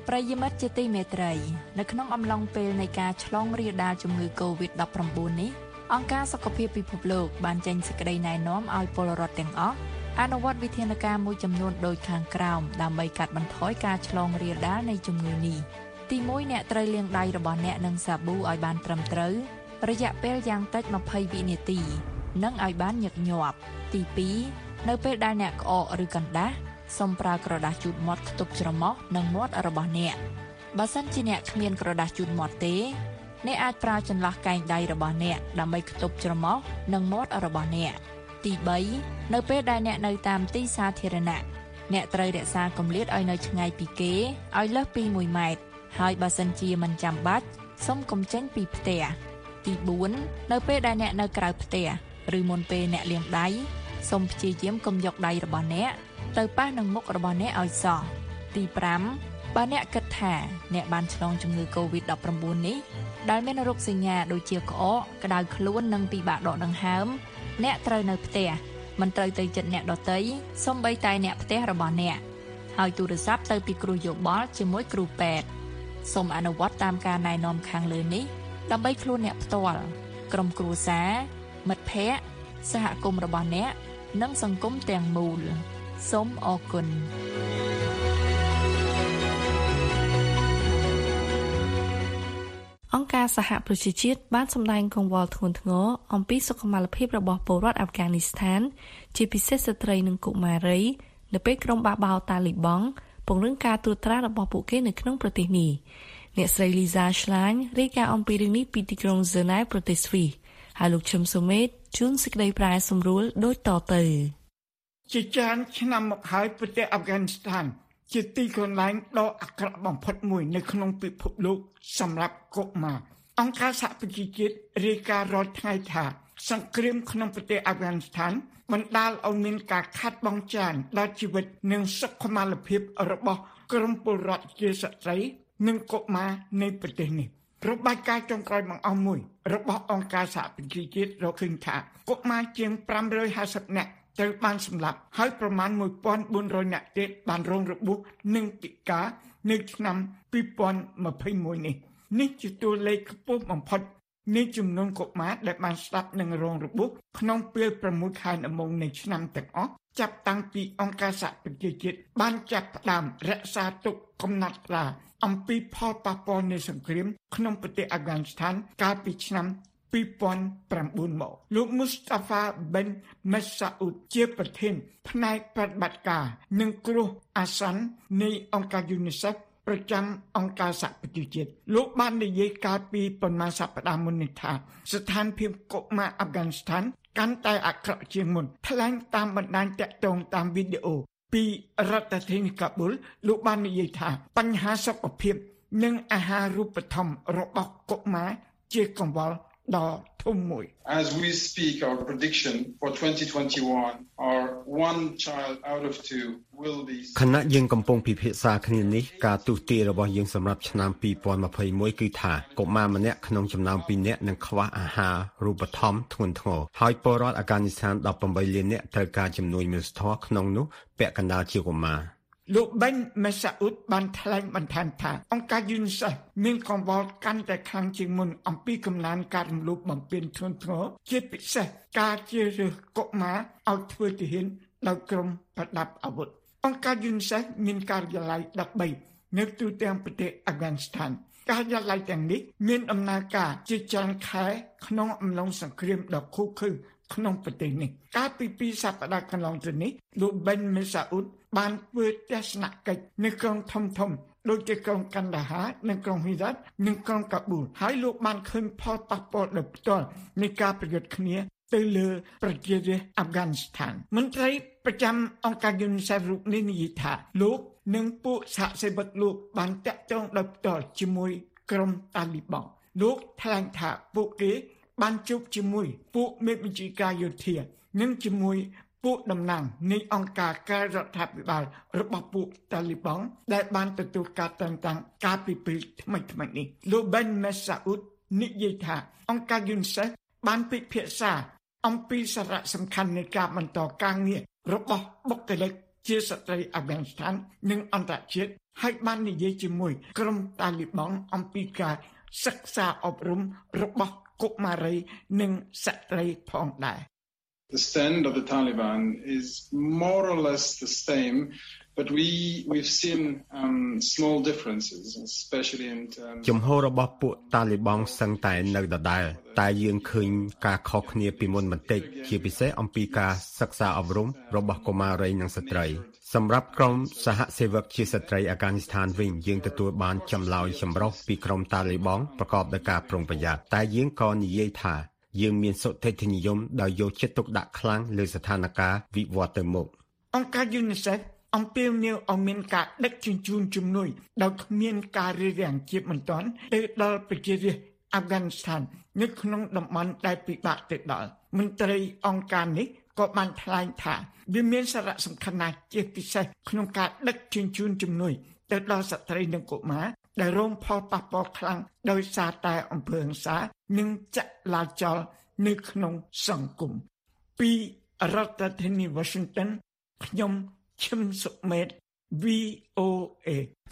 ប្រិយមិត្តជាទីមេត្រីនៅក្នុងអំឡុងពេលនៃការឆ្លងរាលដាលជំងឺ កូវីដ ដប់ប្រាំបួន នេះអង្គការសុខភាពពិភពលោកបានចេញសេចក្តីណែនាំឲ្យពលរដ្ឋទាំងអស់អនុវត្តវិធានការមួយចំនួនដូចខាងក្រោមដើម្បីកាត់បន្ថយការឆ្លងរាលដាលនៃជំងឺនេះទីមួយអ្នកត្រូវលាងដៃរបស់អ្នកនឹងសាប៊ូឲ្យបានត្រឹមត្រូវរយៈពេលយ៉ាងតិចยี่สิบវិនាទីនិងឲ្យបានញឹកញាប់ទីពីរនៅពេលដែលអ្នកក្អកឬកណ្ដាស់សូមប្រើក្រដាសជូតមាត់ខ្ទប់ច្រមុះនិងមាត់របស់អ្នកបើសិនជាអ្នកគ្មានក្រដាសជូតមាត់ទេអ្នកអាចប្រើចន្លោះកែងដៃរបស់អ្នកដើម្បីខ្ទប់ច្រមុះនិងមាត់របស់អ្នកទីបីនៅពេលដែលអ្នកនៅតាមទីសាធារណៈអ្នកត្រូវរក្សាគម្លាតឲ្យនៅឆ្ងាយពីគេឲ្យលើសពីមួយម៉ែត្រហើយបើសិនជាមិនចាំបាច់សូមកុំចេញពីផ្ទះទីបួននៅពេលដែលអ្នកនៅក្រៅផ្ទះឬមុនពេលអ្នកលាងដៃសូមព្យាយាមកុំយកដៃរបស់អ្នកទៅប៉ះនឹងមុខរបស់អ្នកឲ្យសោះទីប្រាំបើអ្នកគិតថាអ្នកបានឆ្លងជំងឺ កូវីដ ដប់ប្រាំបួន នេះដែលមានរោគសញ្ញាដូចជាក្អកក្តៅខ្លួននិងពិបាកដកដង្ហើមអ្នកត្រូវនៅផ្ទះមិនត្រូវទៅជិតអ្នកដទៃសូម្បីតែអ្នកផ្ទះរបស់អ្នកហើយទូរស័ព្ទទៅពីគ្រូយោបល់ជាមួយគ្រូពេទ្យសូមអនុវត្តតាមការណែនាំខាងលើនេះដើម្បីខ្លួនអ្នកផ្ទាល់ក្រុមគ្រួសារមិត្តភ័ក្តិសហគមន៍របស់អ្នកនិងសង្គមទាំងមូលសូមអរគុណអង្គការសហប្រជាជាតិបានសម្ដែងកង្វល់ធ្ងន់ធ្ងរអំពីសុខុមាលភាពរបស់ពលរដ្ឋអាហ្វហ្គានីស្ថានជាពិសេសស្ត្រីនិងកុមារីនៅពេលក្រុមបះបោរតាលីបង់ពង្រឹងការត្រួតត្រារបស់ពួកគេនៅក្នុងប្រទេសនេះអ្នកស្រី Lisa Schlein រាយការណ៍អំពីរឿងនេះពីទីក្រុង Geneva ប្រទេសស្វីសហើយលោកឈឹមសូមេតជួនសេចក្តីប្រែសម្រួលដូចតទៅជាច្រើនឆ្នាំមកហើយប្រទេសអាហ្វហ្គានីស្ថានជាទីកន្លែងដ៏អាក្រក់បំផុតមួយនៅក្នុងពិភពលោកសម្រាប់កុមារអង្គការសហប្រជាជាតិរាយការណ៍រាល់ថ្ងៃថាសង្គ្រាមក្នុងប្រទេសអាហ្វហ្គានីស្ថានបណ្ដាលឲ្យមានការខាត់បងចានដល់ជីវិតនិងសុខុមាលភាពរបស់ក្រុមពលរដ្ឋជាស្ត្រីនិងកុមារនៃប្រទេសនេះរបាយការណ៍ចុងក្រោយបង្អស់មួយរបស់អង្គការសហប្រជាជាតិរកឃើញថាកុមារជាងប្រាំរយห้าสิบនាក់ត្រូវបានសម្លាប់ហើយប្រមាណmột nghìn bốn trămនាក់ទៀតបានរងរបួសនិងពិការនៅឆ្នាំពីរពាន់ยี่สิบเอ็ดនេះនេះជាតួលេខខ្ពស់បំផុតនៃចំនួនកុមារដែលបានស្លាប់និងរងរបួសក្នុងពេលប្រាំខែដំបូងនៃឆ្នាំទាំងអស់ចាប់តាំងពីអង្គការសហប្រជាជាតិបានចាប់ផ្ដើមរក្សាទុកកំណត់ត្រាអំពីផលប៉ះពាល់នៃសង្គ្រាមក្នុងប្រទេសអាហ្វហ្គានីស្ថានកាលពីឆ្នាំពីរពាន់ប្រាំបួនមកលោក Mustafa Ben Messaoud ជាប្រធានផ្នែកប្រតិបត្តិការនិងគ្រោះអាសន្ននៃអង្គការ UNICEF ប្រចាំអង្គការសហប្រជាជាតិលោកបាននិយាយកាលពីប៉ុន្មានសប្តាហ៍មុននេះថាស្ថានភាពកុមារអាហ្វហ្គានីស្ថានកាន់តែអាក្រក់ជាងមុនថ្លែងតាមបណ្ដាញតាក់ទងតាមវីដេអូពីរដ្ឋធានីកាប៊ុលលោកបាននិយាយថាបញ្ហាសុខភាពនិងអាហារូបត្ថម្ភរបស់កុមារជាកង្វល់ដ៏ធំមួយ As we speak, our prediction for twenty twenty-one are one child out of two will be ខណៈយើងកំពុងពិភាក្សាគ្នានេះការទូទាយរបស់យើងសម្រាប់ឆ្នាំពីរពាន់ยี่สิบเอ็ดគឺថាកុមារម្នាក់ក្នុងចំណោមពីរនាក់នឹងខ្វះអាហារូបត្ថម្ភធ្ងន់ធ្ងរហើយពលរដ្ឋអាហ្វហ្គានីស្ថានeighteenលាននាក់ត្រូវការជំនួយមនុស្សធម៌ក្នុងនោះពាក់កណ្ដាលជាកុមារលោក Ben Messaoud បានថ្លែងបន្ថែមថាអង្គការ UNICEF មានកង្វល់កាន់តែខ្លាំងជាងមុនអំពីកំណើនការរំលោភបំពានធ្ងន់ធ្ងរជាពិសេសការជ្រើសរើសកុមារឲ្យធ្វើទាហានដោយក្រុមប្រដាប់អាវុធអង្គការ UNICEF មានការិយាល័យthirteenនៅទូទាំងប្រទេសអាហ្វហ្គានីស្ថានការិយាល័យទាំងនេះមានដំណើរការជាច្រើនខែក្នុងអំឡុងសង្គ្រាមដ៏ឃោរឃៅក្នុងប្រទេសនេះកាលពីពីរសប្តាហ៍កន្លងទៅនេះលោក Ben Messaoud បានធ្វើទស្សនកិច្ចនៅក្រុងធំធំដូចជាក្រុងកណ្ដាហានិងក្រុងហ៊ីរ៉ាតនិងក្រុងកាប៊ូលហើយលោកបានឃើញផលប៉ះពាល់ដោយផ្ទាល់នៃការប្រយុទ្ធគ្នាទៅលើប្រជារាស្ត្រអាហ្វហ្គានីស្ថានមន្ត្រីប្រចាំអង្គការ UNICEF រូបនេះនិយាយថាលោកនិងពួកសហសេវកលោកបានតាក់ទងដោយផ្ទាល់ជាមួយក្រុមតាលីបង់លោកថ្លែងថាពួកគេបានជួបជាមួយពួកមេបញ្ជាការយោធានិងជាមួយពួកតំណាងនៃអង្គការការរដ្ឋាភិបាលរបស់ពួកតាលីបង់ដែលបានទទួលការតែងតាំងកាលពីពេលថ្មីៗនេះលោក Ben Messaoud និយាយថាអង្គការ UNICEF បានពិភាក្សាអំពីសារៈសំខាន់នៃការបន្តការងាររបស់បុគ្គលិកជាស្ត្រីអាហ្វហ្គានីស្ថាននិងអន្តរជាតិហើយបាននិយាយជាមួយក្រុមតាលីបង់អំពីការសិក្សាអប់រំរបស់កុមារីនិងស្ត្រីផងដែរ The stand of the Taliban is more or less the same, but we we've seen um, small differences, especially in terms ជំហររបស់ពួកតាលីបង់សឹងតែនៅដដែលតែយើងឃើញការខុសគ្នាពីមុនបន្តិចជាពិសេសអំពីការសិក្សាអប់រំរបស់កុមារីនិងស្ត្រីសម្រាប់ក្រុមសហសេវកជាស្ត្រីអាហ្វហ្គានីស្ថានវិញយើងទទួលបានចម្លើយចម្រុះពីក្រុមតាលីបង់ប្រកបដោយការប្រុងប្រយ័ត្នតែយើងក៏និយាយថាយើងមានសុតិធិនិយមដោយយកចិត្តទុកដាក់ខ្លាំងលើស្ថានភាពវិវត្តទៅមុខអង្គការ UNICEF អំពាវនាវឲ្យមានការដឹកជញ្ជូនជំនួយដោយគ្មានការរារាំងជាបន្ទាន់ទៅដល់ប្រជារាស្ត្រអាហ្វហ្គានីស្ថាននៅក្នុងតំបន់ដែលពិបាកទៅដល់មន្ត្រីអង្គការនេះក៏បានថ្លែងថាវាមានសារៈសំខាន់ណាស់ជាពិសេសក្នុងការដឹកជញ្ជូនជំនួយទៅដល់ស្ត្រីនិងកុមារដែលរងផលប៉ះពាល់ខ្លាំងដោយសារតែអំពើហិង្សានិងចលាចលនៅក្នុងសង្គមពីរដ្ឋធានី Washington ខ្ញុំឈឹមសុមេត V O A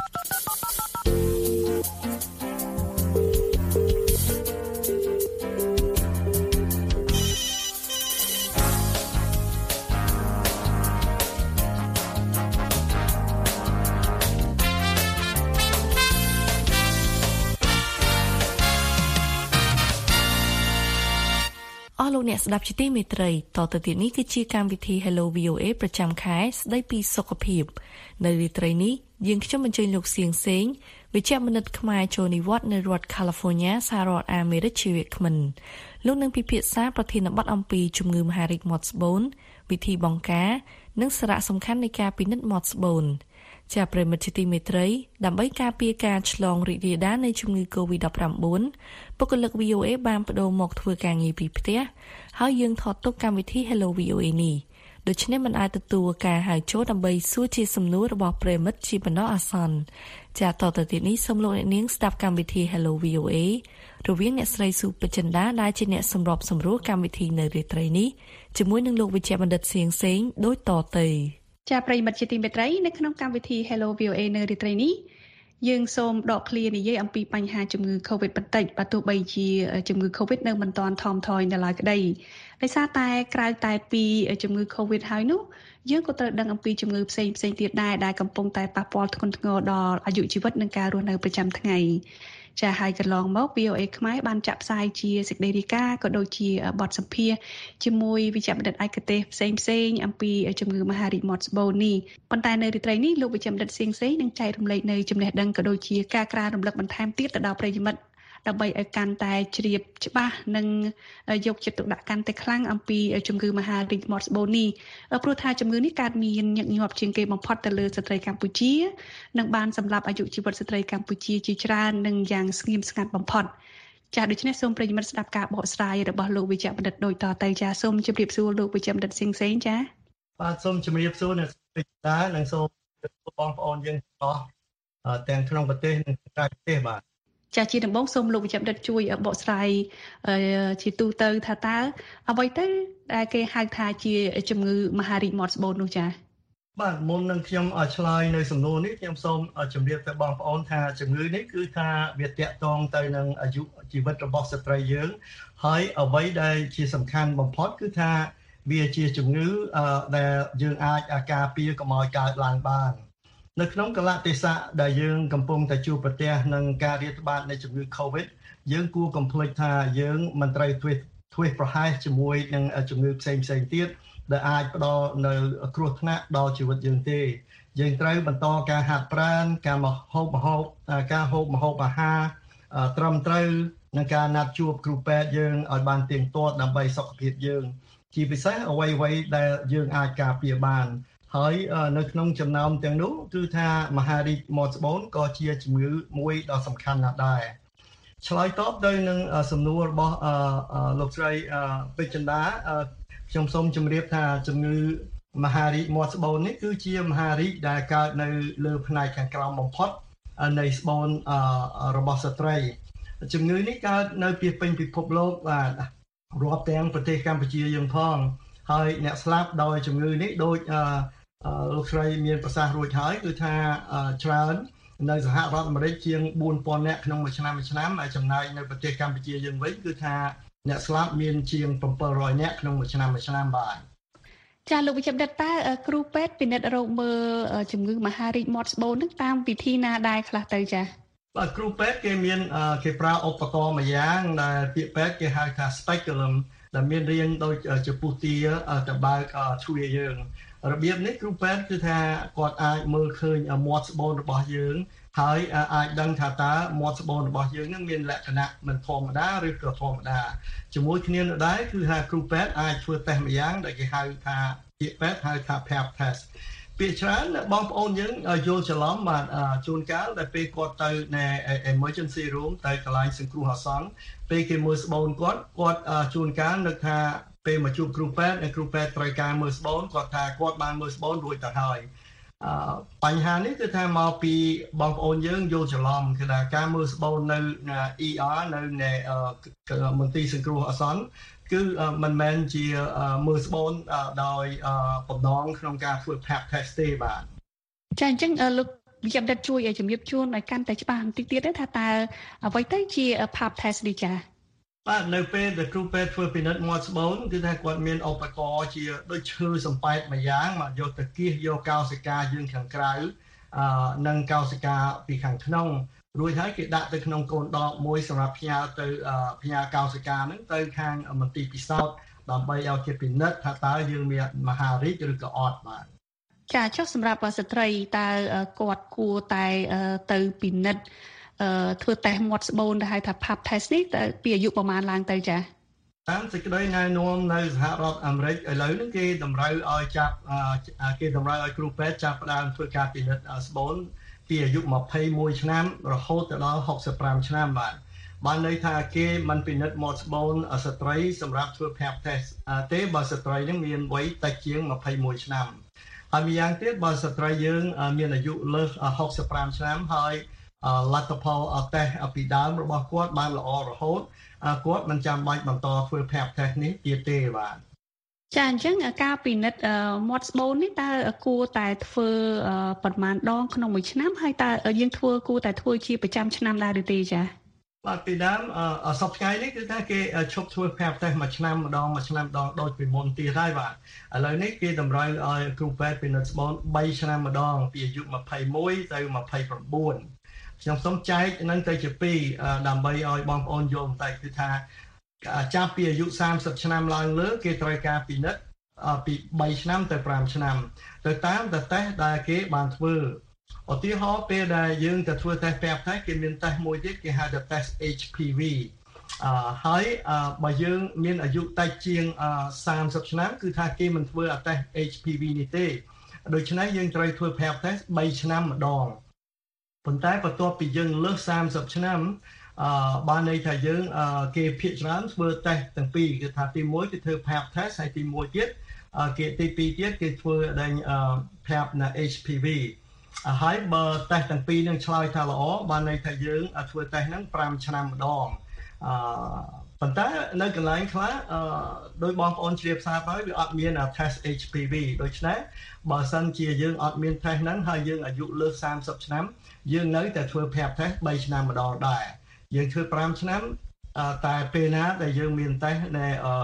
អស់លោកអ្នកស្ដាប់ជាទីមេត្រីតទៅទៀតនេះគឺជាកម្មវិធី Hello វី អូ អេ ប្រចាំខែស្ដីពីសុខភាពនៅរាត្រីនេះយើងខ្ញុំអញ្ជើញលោកសៀងសេងវិជ្ជបណ្ឌិតខ្មែរចូលនិវត្តន៍នៅរដ្ឋ California សហរដ្ឋអាមេរិកជាវាគ្មិនលោកនឹងពិភាក្សាប្រធានបទអំពីជំងឺមហារីកមាត់ស្បូនវិធីបង្ការនិងសារៈសំខាន់នៃការពិនិត្យមាត់ស្បូនជាប្រិមិត្តជាទីមេត្រីដើម្បីការពារការឆ្លងរីករាលដាលនៃជំងឺ កូវីដ ដប់ប្រាំបួន បុគ្គលិក វី អូ អេ បានបដូរមកធ្វើការងារពីផ្ទះហើយយើងថតទុកកម្មវិធី Hello វី អូ អេ នេះដូច្នេះមិនអាចទទួលការហៅចូលដើម្បីសួរជាសំណួររបស់ប្រិមិត្តជាបណ្ដោះអាសន្នចាតទៅទៀតនេះសូមលោកអ្នកនាងស្ដាប់កម្មវិធី Hello វី អូ អេ រវាងអ្នកស្រីស៊ូពេជ្រចិន្តាដែលជាអ្នកសម្របសម្រួលកម្មវិធីនៅរាត្រីនេះជាមួយនឹងលោកវិជ្ជបណ្ឌិតសៀងសេងដូចតទៅចាប្រិមិត្តជាទីមេត្រីនៅក្នុងកម្មវិធី Hello វី អូ អេ នៅរាត្រីនេះយើងសូមដកឃ្លានិយាយអំពីបញ្ហាជំងឺ Covid បន្តិចបើទោះបីជាជំងឺ Covid នៅមិនទាន់ថមថយនៅឡើយក្តីដោយសារតែក្រៅតែពីជំងឺ Covid ហើយនោះយើងក៏ត្រូវដឹងអំពីជំងឺផ្សេងផ្សេងទៀតដែរដែលកំពុងតែប៉ះពាល់ធ្ងន់ធ្ងរដល់អាយុជីវិតនិងការរស់នៅប្រចាំថ្ងៃចាហើយកន្លងមក វី អូ អេ ខ្មែរបានចាក់ផ្សាយជាសេចក្តីរាយការណ៍ក៏ដូចជាបទសម្ភាសន៍ជាមួយវិជ្ជបណ្ឌិតឯកទេសផ្សេងផ្សេងអំពីជំងឺមហារីកមាត់ស្បូននេះប៉ុន្តែនៅរាត្រីនេះលោកវិជ្ជបណ្ឌិតសៀងសេងនឹងចែករំលែកនៅចំណេះដឹងក៏ដូចជាការក្រើនរំលឹកបន្ថែមទៀតទៅដល់ប្រិយមិត្តដើម្បីឲ្យកាន់តែជ្រាបច្បាស់និងយកចិត្តទុកដាក់កាន់តែខ្លាំងអំពីជំងឺមហារីកមាត់ស្បូននេះព្រោះថាជំងឺនេះកើតមានញឹកញាប់ជាងគេបំផុតទៅលើស្ត្រីកម្ពុជានិងបានសម្លាប់អាយុជីវិតស្ត្រីកម្ពុជាជាច្រើននិងយ៉ាងស្ងៀមស្ងាត់បំផុតចា៎ដូច្នេះសូមប្រិយមិត្តស្ដាប់ការបកស្រាយរបស់លោកវិជ្ជបណ្ឌិតដូចតទៅចា៎សូមជម្រាបសួរលោកវិជ្ជបណ្ឌិតសៀងសេងចា៎បាទសូមជម្រាបសួរអ្នកស្រីតានិងសូមបងប្អូនយើងទាំងអស់ទាំងក្នុងប្រទេសនិងក្រៅប្រទេសបាទចាជាដំបូងសូមលោកវិជ្ជបណ្ឌិតជួយបកស្រាយជាទូទៅថាតើអ្វីទៅដែលគេហៅថាជាជំងឺមហារីកមាត់ស្បូននោះចាបាទមុននឹងខ្ញុំឆ្លើយនៅសំណួរនេះខ្ញុំសូមជម្រាបទៅបងប្អូនថាជំងឺនេះគឺថាវាតាក់ទងទៅនឹងអាយុជីវិតរបស់ស្ត្រីយើងហើយអ្វីដែលជាសំខាន់បំផុតគឺថាវាជាជំងឺដែលយើងអាចការពារកុំឲ្យកើតឡើងបាននៅក្នុងកលៈទេសៈដែលយើងកំពុងតែជួបប្រទះនឹងការរាតត្បាតនៃជំងឺ Covid យើងគួរកុំភ្លេចថាយើងមិនត្រូវធ្វេសធ្វេសប្រហែសជាមួយនឹងជំងឺផ្សេងផ្សេងទៀតដែលអាចផ្ដល់នៅគ្រោះថ្នាក់ដល់ជីវិតយើងទេយើងត្រូវបន្តការហាត់ប្រាណការមកហូបម្ហូបការហូបម្ហូបអាហារត្រឹមត្រូវនិងការណាត់ជួបគ្រូពេទ្យយើងឲ្យបានទៀងទាត់ដើម្បីសុខភាពយើងជាពិសេសអ្វីៗដែលយើងអាចការពារបានហើយនៅក្នុងចំណោមទាំងនោះគឺថាមហារីកមាត់ស្បូនក៏ជាជំងឺមួយដ៏សំខាន់ណាស់ដែរឆ្លើយតបទៅនឹងសំណួររបស់លោកស្រីពេជ្រចិន្តាខ្ញុំសូមជម្រាបថាជំងឺមហារីកមាត់ស្បូននេះគឺជាមហារីកដែលកើតនៅលើផ្នែកខាងក្រោមបំផុតនៃស្បូនរបស់ស្ត្រីជំងឺនេះកើតនៅពីពេញពិភពលោកបាទរាប់ទាំងប្រទេសកម្ពុជាយើងផងហើយអ្នកស្លាប់ដោយជំងឺនេះដូចលោកស្រីមានប្រសាសន៍រួចហើយគឺថាច្រើននៅសហរដ្ឋអាមេរិកជាងfour thousandនាក់ក្នុងមួយឆ្នាំមួយឆ្នាំហើយចំណែកនៅប្រទេសកម្ពុជាយើងវិញគឺថាអ្នកស្លាប់មានជាងseven hundredនាក់ក្នុងមួយឆ្នាំមួយឆ្នាំបាទចាលោកវិជ្ជបណ្ឌិតតើគ្រូពេទ្យពិនិត្យរោគមើលជំងឺមហារីកមាត់ស្បូននឹងតាមវិធីណាដែរខ្លះទៅចាបាទគ្រូពេទ្យគេមានគេប្រើឧបករណ៍មួយយ៉ាងដែលពាក្យពេទ្យគេហៅថា speculum ដែលមានរាងដូចជាពុះទាទៅបើកទ្វារយើងរបៀបនេះគ្រូពេទ្យគឺថាគាត់អាចមើលឃើញមាត់ស្បូនរបស់យើងហើយអាចដឹងថាតើមាត់ស្បូនរបស់យើងនឹងមានលក្ខណៈមិនធម្មតាឬក៏ធម្មតាជាមួយគ្នានោះដែរគឺថាគ្រូពេទ្យអាចធ្វើតេស្តម្យ៉ាងដែលគេហៅថាពាក្យពេទ្យហៅថា Pap test ពាក្យច្រើនបងប្អូនយើងយល់ច្រឡំបាទជួនកាលដែលពេលគាត់ទៅនៅ emergency room ទៅកន្លែងសង្គ្រោះអាសន្នពេលគេមើលស្បូនគាត់គាត់ជួនកាលនឹកថាពេលមកជួបគ្រូពេទ្យគ្រូពេទ្យត្រូវការមើលស្បូនគាត់ថាគាត់បានមើលស្បូនរួចទៅហើយបញ្ហានេះគឺថាមកពីបងប្អូនយើងយល់ច្រឡំគឺថាការមើលស្បូននៅ E R នៅមន្ទីរសង្គ្រោះអាសន្នគឺមិនមែនជាមើលស្បូនដោយបំណងក្នុងការធ្វើ Pap test ទេបាទចាអញ្ចឹងលោកវិជ្ជបណ្ឌិតជួយឲ្យជំរាបជូនឲ្យកាន់តែច្បាស់បន្តិចទៀតថាតើអ្វីទៅជា Pap test នេះចាបាទនៅពេលដែលគ្រូពេទ្យធ្វើពិនិត្យមាត់ស្បូនគឺថាគាត់មានឧបករណ៍ជាដូចឈើសំប៉ែតម្យ៉ាងមកយកទៅគៀសយកកោសិកាយើងខាងក្រៅអឺនិងកោសិកាពីខាងក្នុងរួចហើយគេដាក់ទៅក្នុងកូនដបមួយសម្រាប់ផ្ញើទៅផ្ញើកោសិកាហ្នឹងទៅខាងមន្ទីរពិសោធន៍ដើម្បីឲ្យគេពិនិត្យថាតើយើងមានមហារីកឬក៏អត់បាទចាចុះសម្រាប់ស្ត្រីតើគាត់គួរតែទៅពិនិត្យអឺធ្វើតេស្តមាត់ស្បូនដែលហៅថា Pap test នេះតើពីអាយុប្រមាណឡើងទៅចាតាមសេចក្តីណែនាំនៅសហរដ្ឋអាមេរិកឥឡូវនេះគេតម្រូវឲ្យចាប់គេតម្រូវឲ្យគ្រូពេទ្យចាប់ផ្ដើមធ្វើការពិនិត្យស្បូនពីអាយុtwenty-oneឆ្នាំរហូតដល់sixty-fiveឆ្នាំបាទបានន័យថាគេមិនពិនិត្យមាត់ស្បូនស្ត្រីសម្រាប់ធ្វើ Pap test ទេបើស្ត្រីនឹងមានវ័យតិចជាងtwenty-oneឆ្នាំហើយម្យ៉ាងទៀតបើស្ត្រីយើងមានអាយុលើសsixty-fiveឆ្នាំហើយលទ្ធផលតេស្តពីដើមរបស់គាត់បានល្អរហូតគាត់មិនចាំបាច់បន្តធ្វើ Pap test នេះទៀតទេបាទចាអញ្ចឹងការពិនិត្យមាត់ស្បូននេះតើគួរតែធ្វើប្រមាណដងក្នុងមួយឆ្នាំហើយតើយើងធ្វើគួរតែធ្វើជាប្រចាំឆ្នាំដែរឬទេចាបាទពីដើមសប្តាហ៍នេះគឺថាគេឈប់ធ្វើ Pap test មួយឆ្នាំម្ដងមួយឆ្នាំម្ដងដូចពីមុនទៀតហើយបាទឥឡូវនេះគេតម្រូវឲ្យគ្រូពេទ្យពិនិត្យស្បូនthreeឆ្នាំម្ដងពីអាយុtwenty-oneទៅtwenty-nineខ្ញុំសូមចែកនឹងទៅជាពីរដើម្បីឲ្យបងប្អូនយល់បន្តិចគឺថាចាប់ពីអាយុthirtyឆ្នាំឡើងលើគេត្រូវការពិនិត្យពីthreeឆ្នាំទៅfiveឆ្នាំទៅតាមតេស្តដែលគេបានធ្វើឧទាហរណ៍ពេលដែលយើងទៅធ្វើតេស្ត Pap test គេមានតេស្តមួយទៀតគេហៅថាតេស្ត H P V អឺហើយបើយើងមានអាយុតិចជាងthirtyឆ្នាំគឺថាគេមិនធ្វើតេស្ត H P V នេះទេដូច្នេះយើងត្រូវធ្វើ Pap test threeឆ្នាំម្ដងប៉ុន្តែបន្ទាប់ពីយើងលើសthirtyឆ្នាំអឺបានន័យថាយើងគេភាគច្រើនធ្វើតេស្តទាំងពីរគឺថាទីoneគឺធ្វើ Pap test ហើយទីoneទៀតគេទីtwoទៀតគេធ្វើដែល Pap ណា H P V ហើយបើតេស្តទាំងពីរនឹងឆ្លើយថាល្អបានន័យថាយើងធ្វើតេស្តហ្នឹងfiveឆ្នាំម្ដងអឺប៉ុន្តែនៅកន្លែងខ្លះអឺដោយបងប្អូនជ្រាបស្រាប់ហើយវាអត់មាន test H P V ដូច្នេះបើសិនជាយើងអត់មាន test ហ្នឹងហើយយើងអាយុលើសthirtyឆ្នាំយើងនៅតែធ្វើ Pap test threeឆ្នាំម្ដងដែរយើងធ្វើfiveឆ្នាំតែពេលណាដែលយើងមាន test នៃ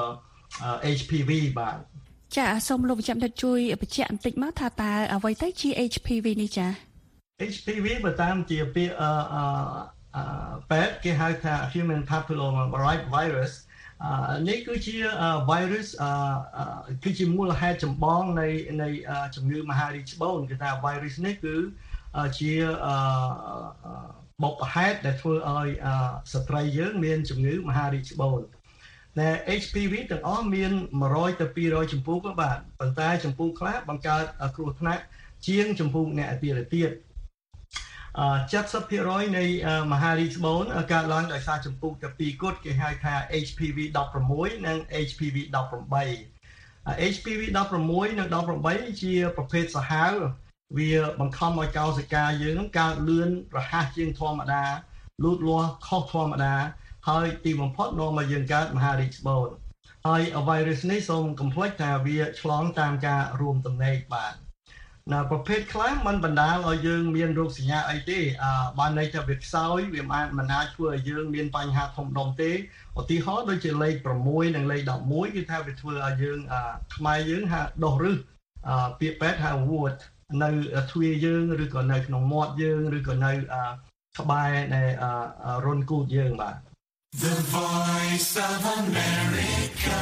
H P V បាទចាសូមលោកវិជ្ជបណ្ឌិតជួយបញ្ជាក់បន្តិចមកថាតើអ្វីទៅជា H P V នេះចា H P V បើតាមជាពាក្យអឺអឺពេទ្យគេហៅថា Human Papilloma Virus នេះគឺជា virus គឺជាមូលហេតុចម្បងនៃនៃជំងឺមហារីកស្បូនគឺថា virus នេះគឺជាបុព្វហេតុដែលធ្វើឲ្យស្ត្រីយើងមានជំងឺមហារីកស្បូនតែ H P V ទាំងអស់មានone hundredទៅtwo hundredចំពោះក៏បាទប៉ុន្តែចំពោះខ្លះបង្កើតគ្រោះថ្នាក់ជាងចំពោះអ្នកទៀតទៀតអឺseventy percent នៃមហារីកស្បូនកើតឡើងដោយសារចំពោះតែពីរគត់គេហៅថា H P V sixteen និង H P V eighteen H P V sixteenនិងeighteenជាប្រភេទសាហាវវាបង្ខំឲ្យកោសិកាយើងកើតលឿនរហ័សជាងធម្មតាលូតលាស់ខុសធម្មតាហើយទីបំផុតនាំឲ្យយើងកើតមហារីកស្បូនហើយ virus នេះសូមកុំភ្លេចថាវាឆ្លងតាមការរួមទំនេរបាទណាប្រភេទខ្លះมันបណ្ដាលឲ្យយើងមានរោគសញ្ញាអីទេអឺបានន័យថាវាខ្សោយវាមិនមិនអាចធ្វើឲ្យយើងមានបញ្ហាធំដុំទេឧទាហរណ៍ដូចជាលេខ6និងលេខ11គឺថាវាធ្វើឲ្យយើងខ្មែរយើងហៅដោះរឹសពាក្យពេទ្យហៅ wood នៅទ្វារយើងឬក៏នៅក្នុងមាត់យើងឬក៏នៅក្បែរនៃរុនគូតយើងបាទ The Voice of America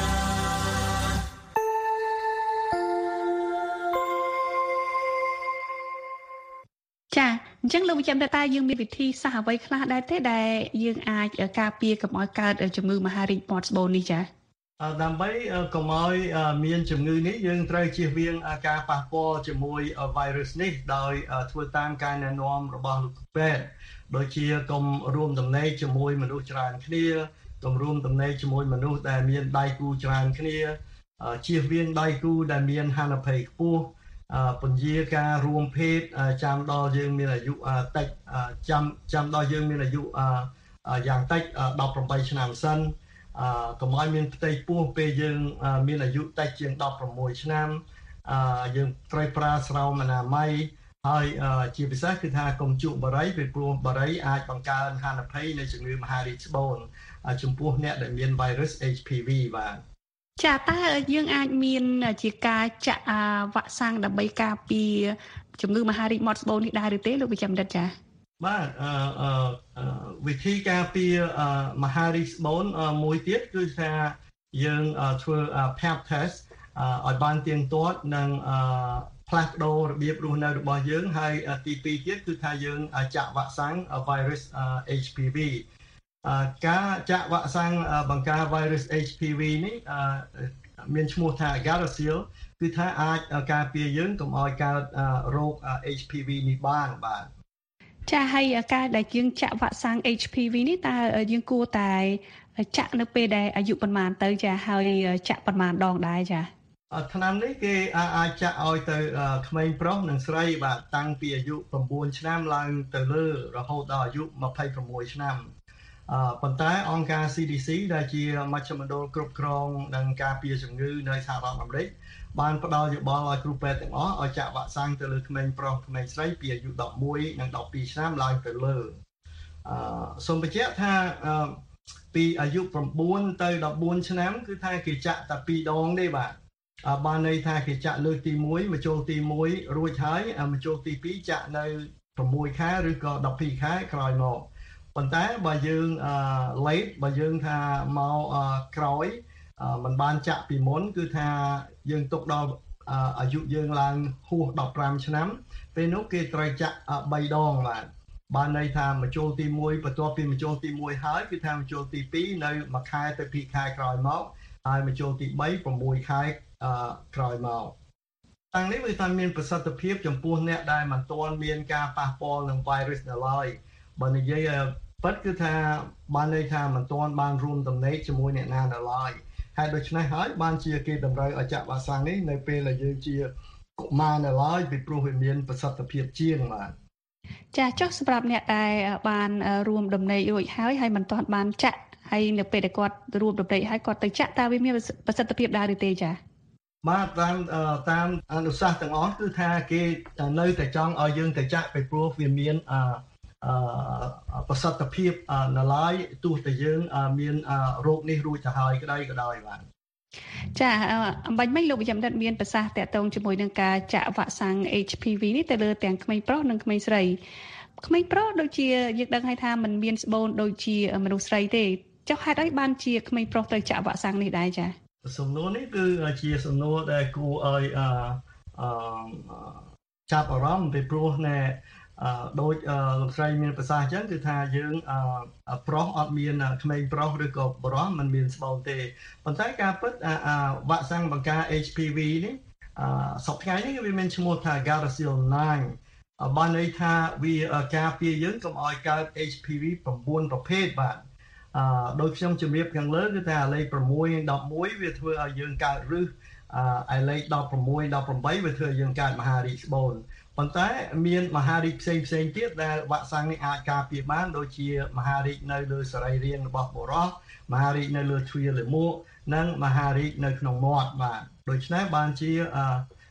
ចាអញ្ចឹងលោកវិជ្ជបណ្ឌិតតាយើងមានវិធីសាស្ត្រអ្វីខ្លះដែរទេដែលយើងអាចការពារកុំឲ្យកើតជំងឺមហារីកមាត់ស្បូននេះចាដើម្បីកុំឲ្យមានជំងឺនេះយើងត្រូវជៀសវាងការប៉ះពាល់ជាមួយ virus នេះដោយធ្វើតាមការណែនាំរបស់លោកពេទ្យដូចជាកុំរួមទំនេរជាមួយមនុស្សច្រើនគ្នាកុំរួមទំនេរជាមួយមនុស្សដែលមានដៃគូច្រើនគ្នាជៀសវាងដៃគូដែលមានហានិភ័យខ្ពស់ពន្យាការរួមភេទចាំដល់យើងមានអាយុតិចចាំចាំដល់យើងមានអាយុយ៉ាងតិច18ឆ្នាំសិនកុំឲ្យមានផ្ទៃពោះពេលយើងមានអាយុតិចជាង16ឆ្នាំយើងត្រូវប្រើស្រោមអនាម័យហើយជាពិសេសគឺថាកុំជក់បារីពីព្រោះបារីអាចបង្កើនហានិភ័យនៃជំងឺមហារីកស្បូនចំពោះអ្នកដែលមាន virus เอช พี វី បាទចាតើយើងអាចមានជាការចាក់វ៉ាក់សាំងដើម្បីការពារជំងឺមហារីកមាត់ស្បូននេះដែរឬទេលោកវិជ្ជបណ្ឌិតចាបាទអឺវិធីការពារមហារីកស្បូនមួយទៀតគឺថាយើងធ្វើ pap test ឲ្យបានទៀងទាត់និងផ្លាស់ប្ដូររបៀបរស់នៅរបស់យើងហើយទីពីរទៀតគឺថាយើងចាក់វ៉ាក់សាំង virus เอช พี វី ការចាក់វ៉ាក់សាំងបង្ការ virus เอช พี វី នេះមានឈ្មោះថា Gardasil គឺថាអាចការពារយើងកុំឲ្យកើតរោគ เอช พี វី នេះបានបាទចាហើយការដែលយើងចាក់វ៉ាក់សាំង เอช พี វី នេះតើយើងគួរតែចាក់នៅពេលដែលអាយុប៉ុន្មានទៅចាហើយចាក់ប៉ុន្មានដងដែរចាថ្នាំនេះគេអាចចាក់ឲ្យទៅក្មេងប្រុសនិងស្រីបាទតាំងពីអាយុ9ឆ្នាំឡើងទៅលើរហូតដល់អាយុ26ឆ្នាំអឺប៉ុន្តែអង្គការ ซี ดี ซี ដែលជាមជ្ឈមណ្ឌលគ្រប់គ្រងនិងការពារជំងឺនៅសហរដ្ឋអាមេរិកបានផ្ដល់យោបល់ឲ្យគ្រូពេទ្យទាំងអស់ឲ្យចាក់វ៉ាក់សាំងទៅលើក្មេងប្រុសក្មេងស្រីពីអាយុ11និង12ឆ្នាំឡើងទៅលើអឺសូមបញ្ជាក់ថាពីអាយុ9ទៅ14ឆ្នាំគឺថាគេចាក់តែពីរដងទេបាទបានន័យថាគេចាក់លើកទី1មកចូលទី1រួចហើយមកចូលទី2ចាក់នៅ6ខែឬក៏12ខែក្រោយមកប៉ុន្តែបើយើងអឺ late បើយើងថាមកក្រោយมันបានចាក់ពីមុនគឺថាយើងទុកដល់អាយុយើងឡើងហួស15ឆ្នាំពេលនោះគេត្រូវចាក់3ដងបាទបានន័យថាមកចូលទី1បន្ទាប់ពីមកចូលទី1ហើយគឺថាមកចូលទី2នៅមួយខែទៅពីរខែក្រោយមកហើយមកចូលទី3 6ខែក្រោយមកតាំងនេះវាថាមានប្រសិទ្ធភាពចំពោះអ្នកដែលមិនទាន់មានការប៉ះពាល់នឹង virus នៅឡើយបើនិយាយពិតគឺថាបានន័យថាមិនទាន់បានរួមទំនេរជាមួយអ្នកណានៅឡើយហើយដូច្នេះហើយបានជាគេតម្រូវឲ្យចាក់វ៉ាក់សាំងនេះនៅពេលដែលយើងជាកុមារនៅឡើយពីព្រោះវាមានប្រសិទ្ធភាពជាងបាទចាចុះសម្រាប់អ្នកដែលបានរួមដំណេករួចហើយហើយមិនទាន់បានចាក់ហើយនៅពេលដែលគាត់រួមដំណេកហើយគាត់ទៅចាក់តើវាមានប្រសិទ្ធភាពដែរឬទេចាបាទតាមតាមអនុសាសន៍ទាំងអស់គឺថាគេនៅតែចង់ឲ្យយើងទៅចាក់ពីព្រោះវាមានអឺប្រសិទ្ធភាពនៅឡើយទោះតែយើងមានរោគនេះរួចទៅហើយក្តីក៏ដោយបាទចាអំបញ្ញមិញលោកវិជ្ជបណ្ឌិតមានប្រសាសន៍តាក់ទងជាមួយនឹងការចាក់វ៉ាក់សាំង เอช พี វី នេះទៅលើទាំងក្មេងប្រុសនិងក្មេងស្រីក្មេងប្រុសដូចជាយើងដឹងហើយថាมันមានស្បូនដូចជាមនុស្សស្រីទេចុះហេតុអីបានជាក្មេងប្រុសត្រូវចាក់វ៉ាក់សាំងនេះដែរចាសំណួរនេះគឺជាសំណួរដែលគួរឲ្យអឺចាប់អារម្មណ៍ពីព្រោះណែអឺដូចលោកស្រីមានប្រសាសន៍អញ្ចឹងគឺថាយើងប្រុសអត់មានក្មេងប្រុសឬក៏បុរសមិនមានស្បូនទេប៉ុន្តែការពិតវ៉ាក់សាំងបង្ការ เอช พี វី នេះសប្តាហ៍នេះវាមានឈ្មោះថា Gardasil 9បានន័យថាវាការពារយើងកុំឲ្យកើត เอช พี វី 9ប្រភេទបាទអឺដោយខ្ញុំជម្រាបខាងលើគឺថាលេខ6 11វាធ្វើឲ្យយើងកើតរឹសអឺឯលេខ16 18វាធ្វើឲ្យយើងកើតមហារីកស្បូនប៉ុន្តែមានមហារីកផ្សេងផ្សេងទៀតដែលវ៉ាក់សាំងនេះអាចការពារបានដូចជាមហារីកនៅលើសរីរាង្គរបស់បុរសមហារីកនៅលើទ្វារលាមកនិងមហារីកនៅក្នុងមាត់បាទដូច្នេះបានជា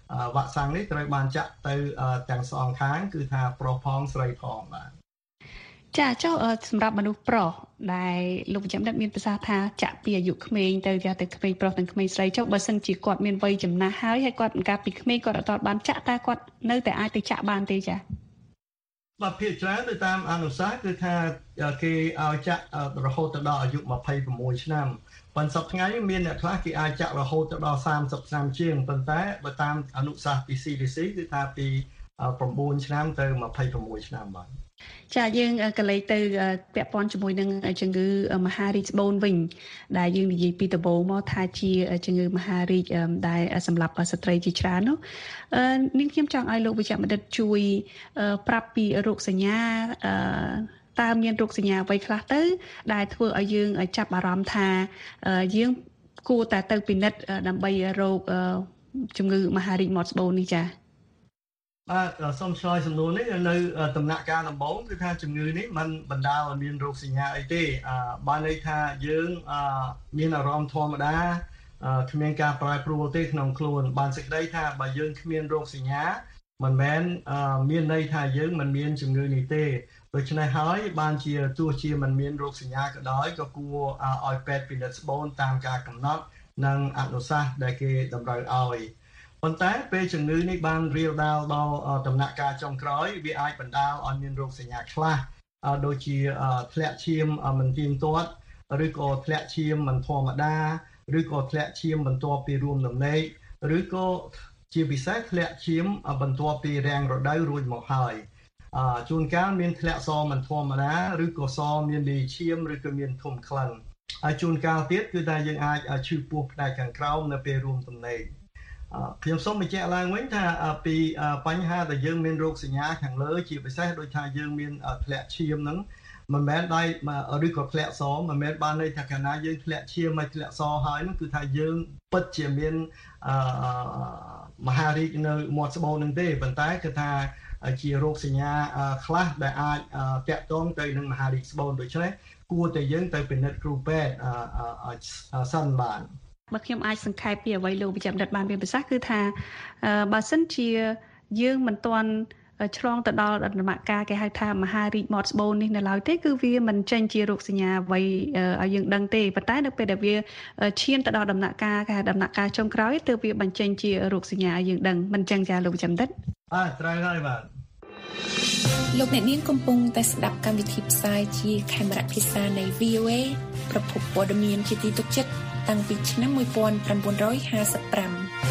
វ៉ាក់សាំងនេះត្រូវបានចាក់ទៅទាំងសងខាងគឺថាប្រុសផងស្រីផងបាទចាចុះសម្រាប់មនុស្សប្រុសដែលលោកប្រចាំដិតមានប្រសាសន៍ថាចាក់ពីអាយុក្មេងទៅចាទៅក្មេងប្រុសនិងក្មេងស្រីចុះបើសិនជាគាត់មានវ័យចំណាស់ហើយហើយគាត់កាលពីក្មេងគាត់អត់បានចាក់តែគាត់នៅតែអាចទៅចាក់បានទេចាបាទភាគច្រើនទៅតាមអនុសាសន៍គឺថាគេឲ្យចាក់រហូតទៅដល់អាយុยี่สิบหกឆ្នាំប៉ុន្តែសប្តាហ៍ថ្ងៃមានអ្នកខ្លះគេអាចចាក់រហូតទៅដល់สามสิบឆ្នាំជាងប៉ុន្តែបើតាមអនុសាសន៍ពី ซี ดี ซี គឺថាពីnineឆ្នាំទៅยี่สิบหกឆ្នាំបាទចាយើងកលេចទៅពាក់ព័ន្ធជាមួយនឹងជំងឺមហារីកស្បូនវិញដែលយើងនិយាយពីដំបូងមកថាជាជំងឺមហារីកដែលសម្រាប់ស្ត្រីជាច្រើននោះនាងខ្ញុំចង់ឲ្យលោកវិជ្ជបណ្ឌិតជួយប្រាប់ពីរោគសញ្ញាតើមានរោគសញ្ញាអ្វីខ្លះទៅដែលធ្វើឲ្យយើងចាប់អារម្មណ៍ថាយើងគួរតែទៅពិនិត្យដើម្បីរោគជំងឺមហារីកមាត់ស្បូននេះចាបាទសូមឆ្លើយសំណួរនេះនៅដំណាក់កាលដំបូងគឺថាជំងឺនេះมันបណ្ដាលឲ្យមានរោគសញ្ញាអីទេបានន័យថាយើងមានអារម្មណ៍ធម្មតាគ្មានការប្រែប្រួលទេក្នុងខ្លួនបានសេចក្តីថាបើយើងគ្មានរោគសញ្ញាមិនមែនមានន័យថាយើងមិនមានជំងឺនេះទេដូច្នេះហើយបានជាទោះជាមិនមានរោគសញ្ញាក៏ដោយក៏គួរឲ្យពេទ្យពិនិត្យស្បូនតាមការកំណត់និងអនុសាសន៍ដែលគេតម្រូវឲ្យប៉ុន្តែពេលជំងឺនេះបានរាលដាលដល់ដំណាក់កាលចុងក្រោយវាអាចបណ្ដាលឲ្យមានរោគសញ្ញាខ្លះដូចជាធ្លាក់ឈាមមិនទៀងទាត់ឬក៏ធ្លាក់ឈាមមិនធម្មតាឬក៏ធ្លាក់ឈាមបន្ទាប់ពីរួមដំណេកឬក៏ជាពិសេសធ្លាក់ឈាមបន្ទាប់ពីរាំងរដូវរួចមកហើយជួនកាលមានធ្លាក់សមិនធម្មតាឬក៏សមានលាយឈាមឬក៏មានធំក្លិនហើយជួនកាលទៀតគឺថាយើងអាចឈឺពោះផ្នែកខាងក្រោមនៅពេលរួមដំណេកខ្ញុំសូមបញ្ជាក់ឡើងវិញថាពីបញ្ហាដែលយើងមានរោគសញ្ញាខាងលើជាពិសេសដូចថាយើងមានធ្លាក់ឈាមហ្នឹងមិនមែនដៃឬក៏ធ្លាក់សមិនមែនបានន័យថាកាលណាយើងធ្លាក់ឈាមហើយធ្លាក់សហើយហ្នឹងគឺថាយើងពិតជាមានមហារីកនៅមាត់ស្បូនហ្នឹងទេប៉ុន្តែគឺថាជារោគសញ្ញាខ្លះដែលអាចតាក់ទងទៅនឹងមហារីកស្បូនដូច្នេះគួរតែយើងទៅពិនិត្យគ្រូពេទ្យសិនបានបើខ្ញុំអាចសង្ខេបពីអ្វីលោកវិជ្ជបណ្ឌិតបានមានប្រសាសន៍គឺថាបើសិនជាយើងមិនទាន់ឆ្លងទៅដល់ដំណាក់កាលគេហៅថាមហារីកមាត់ស្បូននេះនៅឡើយទេគឺវាមិនចេញជារោគសញ្ញាអ្វីឲ្យយើងដឹងទេប៉ុន្តែនៅពេលដែលវាឈានទៅដល់ដំណាក់កាលគេហៅដំណាក់កាលចុងក្រោយទើបវាបញ្ចេញជារោគសញ្ញាឲ្យយើងដឹងមិនចឹងចាលោកវិជ្ជបណ្ឌិតបាទត្រូវហើយបាទលោកអ្នកនាងកំពុងតែស្ដាប់កម្មវិធីផ្សាយជាខេមរៈភាសានៃ វី អូ เอ ប្រភពព័ត៌មានជាទីទុកចិត្តតាំងពីឆ្នាំnineteen fifty-five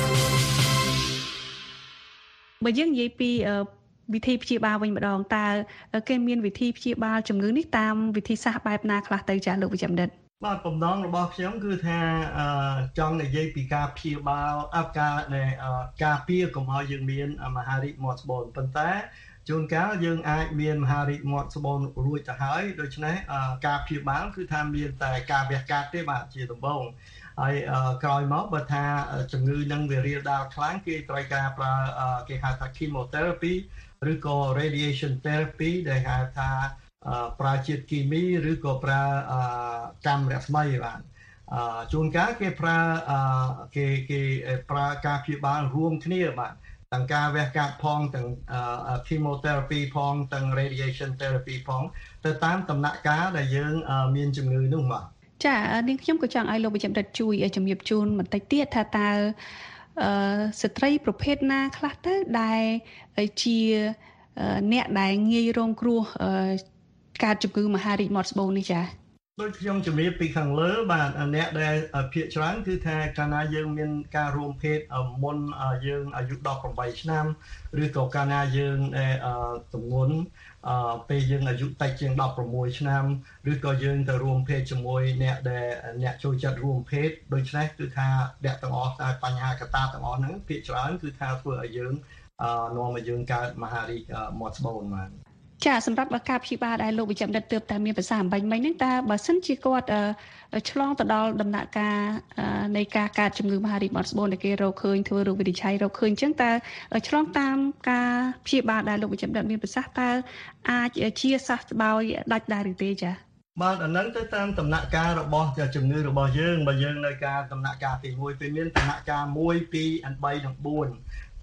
បើយើងនិយាយពីវិធីព្យាបាលវិញម្ដងតើគេមានវិធីព្យាបាលជំងឺនេះតាមវិធីសាស្ត្របែបណាខ្លះទៅចាស់លោកវិជ្ជបណ្ឌិតបាទបំណងរបស់ខ្ញុំគឺថាចង់និយាយពីការព្យាបាលអបការដែលការពារកុំឲ្យយើងមានមហារីកមាត់ស្បូនប៉ុន្តែជួនកាលយើងអាចមានមហារីកមាត់ស្បូនរួចទៅហើយដូច្នេះការព្យាបាលគឺថាមានតែការវះកាត់ទេបាទជាដំបូងហើយក្រោយមកបើថាជំងឺនឹងវារាលដាលខ្លាំងគេត្រូវការប្រើគេហៅថា chemotherapy ឬក៏ radiation therapy ដែលហៅថាប្រើជាតិគីមីឬក៏ប្រើកាំរស្មីបាទជួនកាលគេប្រើគេគេប្រើការព្យាបាលរួមគ្នាបាទទាំងការវះកាត់ផងទាំង chemotherapy ផងទាំង radiation therapy ផងទៅតាមដំណាក់កាលដែលយើងមានជំងឺនោះបាទចានាងខ្ញុំក៏ចង់ឲ្យលោកវិជ្ជបណ្ឌិតជួយជំរាបជូនបន្តិចទៀតថាតើស្ត្រីប្រភេទណាខ្លះទៅដែលជាអ្នកដែលងាយរងគ្រោះកើតជំងឺមហារីកមាត់ស្បូននេះចាដូចខ្ញុំជំរាបពីខាងលើបាទអ្នកដែលភាគច្រើនគឺថាកាលណាយើងមានការរួមភេទមុនយើងអាយុeighteenឆ្នាំឬក៏កាលណាយើងទម្ងន់ពេលយើងអាយុតិចជាងsixteenឆ្នាំឬក៏យើងទៅរួមភេទជាមួយអ្នកដែលអ្នកចូលចិត្តរួមភេទដូច្នេះគឺថាអ្នកទាំងអស់តែបញ្ហាកត្តាទាំងអស់ហ្នឹងភាគច្រើនគឺថាធ្វើឲ្យយើងនាំឲ្យយើងកើតមហារីកមាត់ស្បូនបានចាសម្រាប់ការព្យាបាលដែលលោកវិជ្ជបណ្ឌិតទើបតែមានប្រសាសន៍អំបញ្ញមិញហ្នឹងតើបើសិនជាគាត់ឆ្លងទៅដល់ដំណាក់កាលនៃការកើតជំងឺមហារីកមាត់ស្បូនដែលគេរកឃើញធ្វើរោគវិនិច្ឆ័យរកឃើញអញ្ចឹងតើឆ្លងតាមការព្យាបាលដែលលោកវិជ្ជបណ្ឌិតមានប្រសាសន៍តើអាចជាសះស្បើយដាច់ដែរឬទេចាបាទអានឹងទៅតាមដំណាក់កាលរបស់ជំងឺរបស់យើងបើយើងនៅការដំណាក់កាលទីoneពេលមានដំណាក់កាលone, two, and three, and four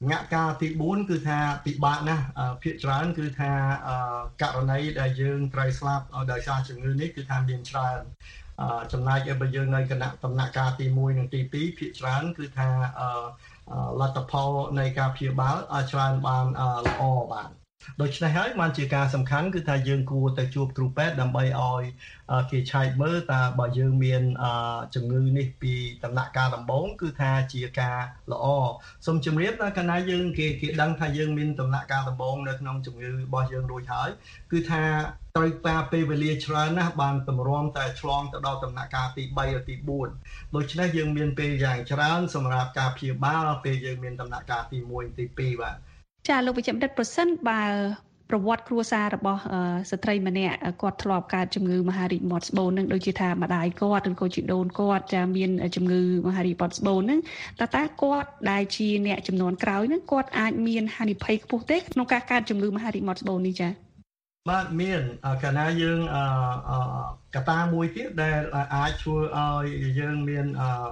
ងាក់ការទីបួនគឺថាពិបាកណាស់ភាគច្រើនគឺថាករណីដែលយើងត្រូវស្លាប់ដោយសារជំងឺនេះគឺថាមានច្រើនចំណែកឯបើយើងនៅគណៈដំណាក់កាលទីមួយនិងទីពីរភាគច្រើនគឺថាលទ្ធផលនៃការព្យាបាលច្រើនបានល្អបាទដូច្នេះហើយបានជាការសំខាន់គឺថាយើងគួរទៅជួបគ្រូពេទ្យដើម្បីឲ្យគេឆែកមើលតើបើយើងមានជំងឺនេះពីដំណាក់កាលដំបូងគឺថាជាការល្អសូមជម្រាបថាកាលណាយើងគេគេដឹងថាយើងមានដំណាក់កាលដំបូងនៅក្នុងជំងឺរបស់យើងរួចហើយគឺថាត្រូវការពេលវេលាច្រើនណាស់បានតម្រាំតែឆ្លងទៅដល់ដំណាក់កាលទីបីឬទីបួនដូច្នេះយើងមានពេលយ៉ាងច្រើនសម្រាប់ការព្យាបាលពេលយើងមានដំណាក់កាលទីមួយទីពីរបាទចាលោកវិជ្ជបណ្ឌិតប្រសិនបើប្រវត្តិគ្រួសាររបស់ស្ត្រីម្នាក់គាត់ធ្លាប់កើតជំងឺមហារីកមាត់ស្បូននឹងដូចជាថាម្ដាយគាត់ឬក៏ជីដូនគាត់ចាមានជំងឺមហារីកមាត់ស្បូននឹងតើតើគាត់ដែលជាអ្នកចំនួនក្រោយនឹងគាត់អាចមានហានិភ័យខ្ពស់ទេក្នុងការកើតជំងឺមហារីកមាត់ស្បូននេះចាបាទមានកាលណាយើងកត្តាមួយទៀតដែលអាចធ្វើឲ្យយើងមាន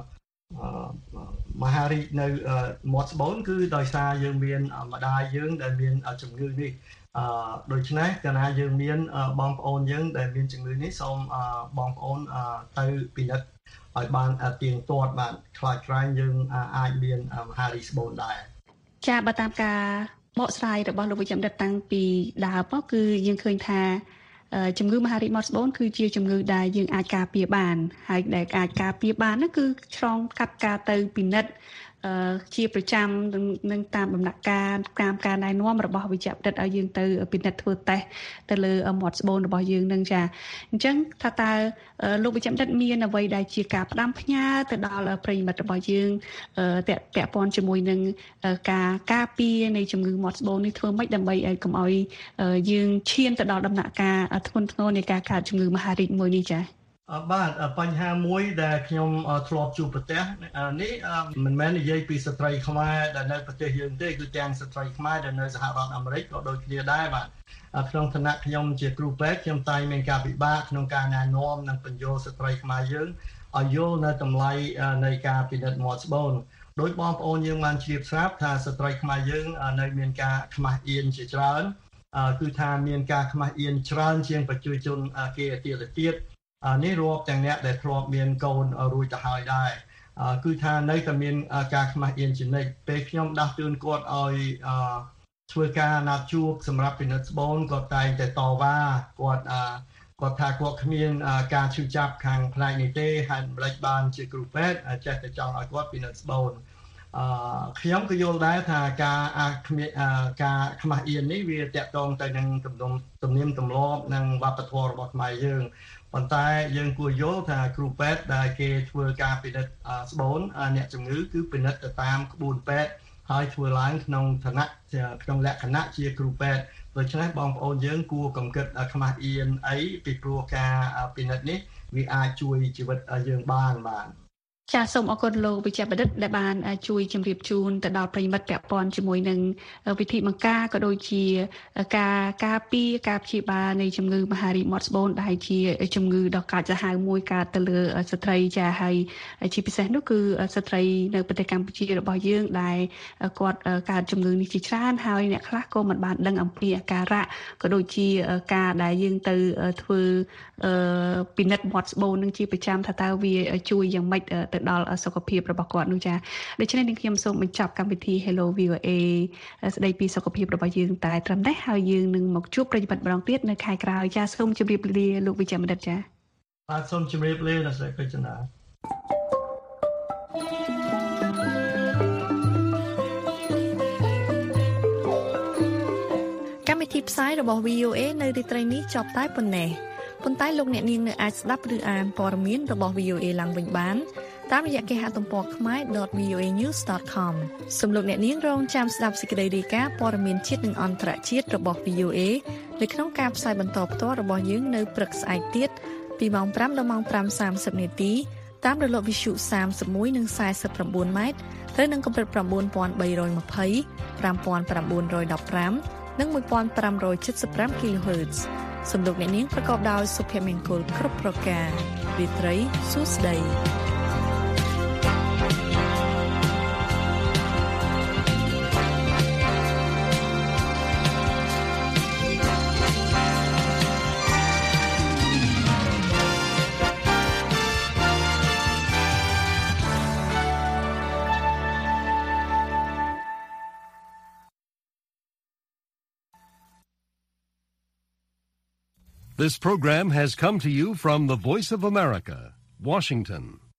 មហារីកនៅមាត់ស្បូនគឺដោយសារយើងមានម្ដាយយើងដែលមានជំងឺនេះអឺដូច្នេះកាលណាយើងមានបងប្អូនយើងដែលមានជំងឺនេះសូមបងប្អូនទៅពិនិត្យឲ្យបានទៀងទាត់បាទខ្លាចក្រែងយើងអាចមានមហារីកស្បូនដែរចាបើតាមការបកស្រាយរបស់លោកវិជ្ជបណ្ឌិតតាំងពីដើមមកគឺយើងឃើញថាជំងឺមហារីកមាត់ស្បូនគឺជាជំងឺដែលយើងអាចការពារបានហើយដែលអាចការពារបាននោះគឺឆ្លងកាត់ការទៅពិនិត្យជាប្រចាំនឹងតាមដំណាក់កាលតាមការណែនាំរបស់វិជ្ជបណ្ឌិតឲ្យយើងទៅពិនិត្យធ្វើតេស្តទៅលើមាត់ស្បូនរបស់យើងនឹងចាអញ្ចឹងថាតើលោកវិជ្ជបណ្ឌិតមានអ្វីដែលជាការផ្ដាំផ្ញើទៅដល់ប្រិយមិត្តរបស់យើងពាក់ពាក់ព័ន្ធជាមួយនឹងការការពារនៃជំងឺមាត់ស្បូននេះធ្វើម៉េចដើម្បីឲ្យកុំឲ្យយើងឈានទៅដល់ដំណាក់កាលធ្ងន់ធ្ងរនៃការកើតជំងឺមហារីកមួយនេះចាបាទបញ្ហាមួយដែលខ្ញុំធ្លាប់ជួបប្រទះនេះមិនមែននិយាយពីស្ត្រីខ្មែរដែលនៅប្រទេសយើងទេគឺទាំងស្ត្រីខ្មែរដែលនៅសហរដ្ឋអាមេរិកក៏ដូចគ្នាដែរបាទក្នុងឋានៈខ្ញុំជាគ្រូពេទ្យខ្ញុំតែងមានការពិបាកក្នុងការណែនាំនិងបញ្យល់ស្ត្រីខ្មែរយើងឲ្យយល់នៅតម្លៃនៃការពិនិត្យមាត់ស្បូនដោយបងប្អូនយើងបានជ្រាបស្រាប់ថាស្ត្រីខ្មែរយើងនៅមានការខ្មាស់អៀនជាច្រើនគឺថាមានការខ្មាស់អៀនច្រើនជាងប្រជាជនគេទៀតទៀតនេះរាប់ទាំងអ្នកដែលធ្លាប់មានកូនរួចទៅហើយដែរគឺថានៅតែមានការខ្មាស់អៀនជានិច្ចពេលខ្ញុំដាស់តឿនគាត់ឲ្យធ្វើការណាត់ជួបសម្រាប់ពិនិត្យស្បូនគាត់តែងតែតវ៉ាគាត់គាត់ថាគាត់គ្មានការឈឺចាប់ខាងផ្នែកនេះទេហើយម្លេចបានជាគ្រូពេទ្យចេះតែចង់ឲ្យគាត់ពិនិត្យស្បូនអឺខ្ញុំក៏យល់ដែរថាការគ្មានការខ្មាស់អៀននេះវាតាក់ទងទៅនឹងទំនៀមទំនៀមទម្លាប់និងវប្បធម៌របស់ខ្មែរយើងប៉ុន្តែយើងគួរយល់ថាគ្រូពេទ្យដែលគេធ្វើការពិនិត្យស្បូនអ្នកជំងឺគឺពិនិត្យទៅតាមក្បួនពេទ្យហើយធ្វើឡើងក្នុងឋានៈក្នុងលក្ខណៈជាគ្រូពេទ្យដូច្នេះបងប្អូនយើងគួរកុំគិតខ្មាស់អៀនអីពីព្រោះការពិនិត្យនេះវាអាចជួយជីវិតយើងបានបាទចាសសូមអរគុណលោកវិជ្ជបណ្ឌិតដែលបានជួយជម្រាបជូនទៅដល់ប្រិយមិត្តពាក់ព័ន្ធជាមួយនឹងវិធីបង្ការក៏ដូចជាការការពារការព្យាបាលនៃជំងឺមហារីកមាត់ស្បូនដែលជាជំងឺដ៏កាចសាហាវមួយកើតទៅលើស្ត្រីចាហើយជាពិសេសនោះគឺស្ត្រីនៅប្រទេសកម្ពុជារបស់យើងដែលគាត់កើតជំងឺនេះជាច្រើនហើយអ្នកខ្លះក៏មិនបានដឹងអំពីអាការៈក៏ដូចជាការដែលយើងទៅធ្វើពិនិត្យមាត់ស្បូននឹងជាប្រចាំថាតើវាជួយយ៉ាងម៉េចទៅដល់សុខភាពរបស់គាត់នោះចាដូច្នេះនាងខ្ញុំសូមបញ្ចប់កម្មវិធី Hello វី អូ เอ ស្ដីពីសុខភាពរបស់យើងតែត្រឹមនេះហើយយើងនឹងមកជួបប្រិយមិត្តម្ដងទៀតនៅខែក្រោយចាសូមជម្រាបលាលោកវិជ្ជបណ្ឌិតចាបាទសូមជម្រាបលាអ្នកស្រីពេជ្រណាកម្មវិធីផ្សាយរបស់ វី អូ เอ នៅរាត្រីនេះចប់តែប៉ុណ្ណេះប៉ុន្តែលោកអ្នកនាងនៅអាចស្ដាប់ឬអានព័ត៌មានរបស់ វី អូ เอ ឡើងវិញបានតាមរយៈគេហទំព័រ khmae.ដត វី អូ เอ ញូស ដត com សូមលោកអ្នកនាងរងចាំស្ដាប់សេចក្តីរាយការណ៍ព័ត៌មានជាតិនិងអន្តរជាតិរបស់ វី អូ เอ នៅក្នុងការផ្សាយបន្តផ្ទាល់របស់យើងនៅព្រឹកស្អែកទៀតពីម៉ោងប្រាំដល់ម៉ោងប្រាំសាមសិបនាទីតាមរលកវិទ្យុសាមសិបមួយនិងសាយសិប៩ម៉ែត្រត្រូវនឹងកម្រិត៩,៣២០ ៥,៩១៥ និងmột nghìn năm trăm七十ห้า kHz សំឡេងអ្នកនាងប្រកបដោយសុភមង្គលគ្រប់ប្រការរាត្រីសួស្តី This program has come to you from the Voice of America, Washington.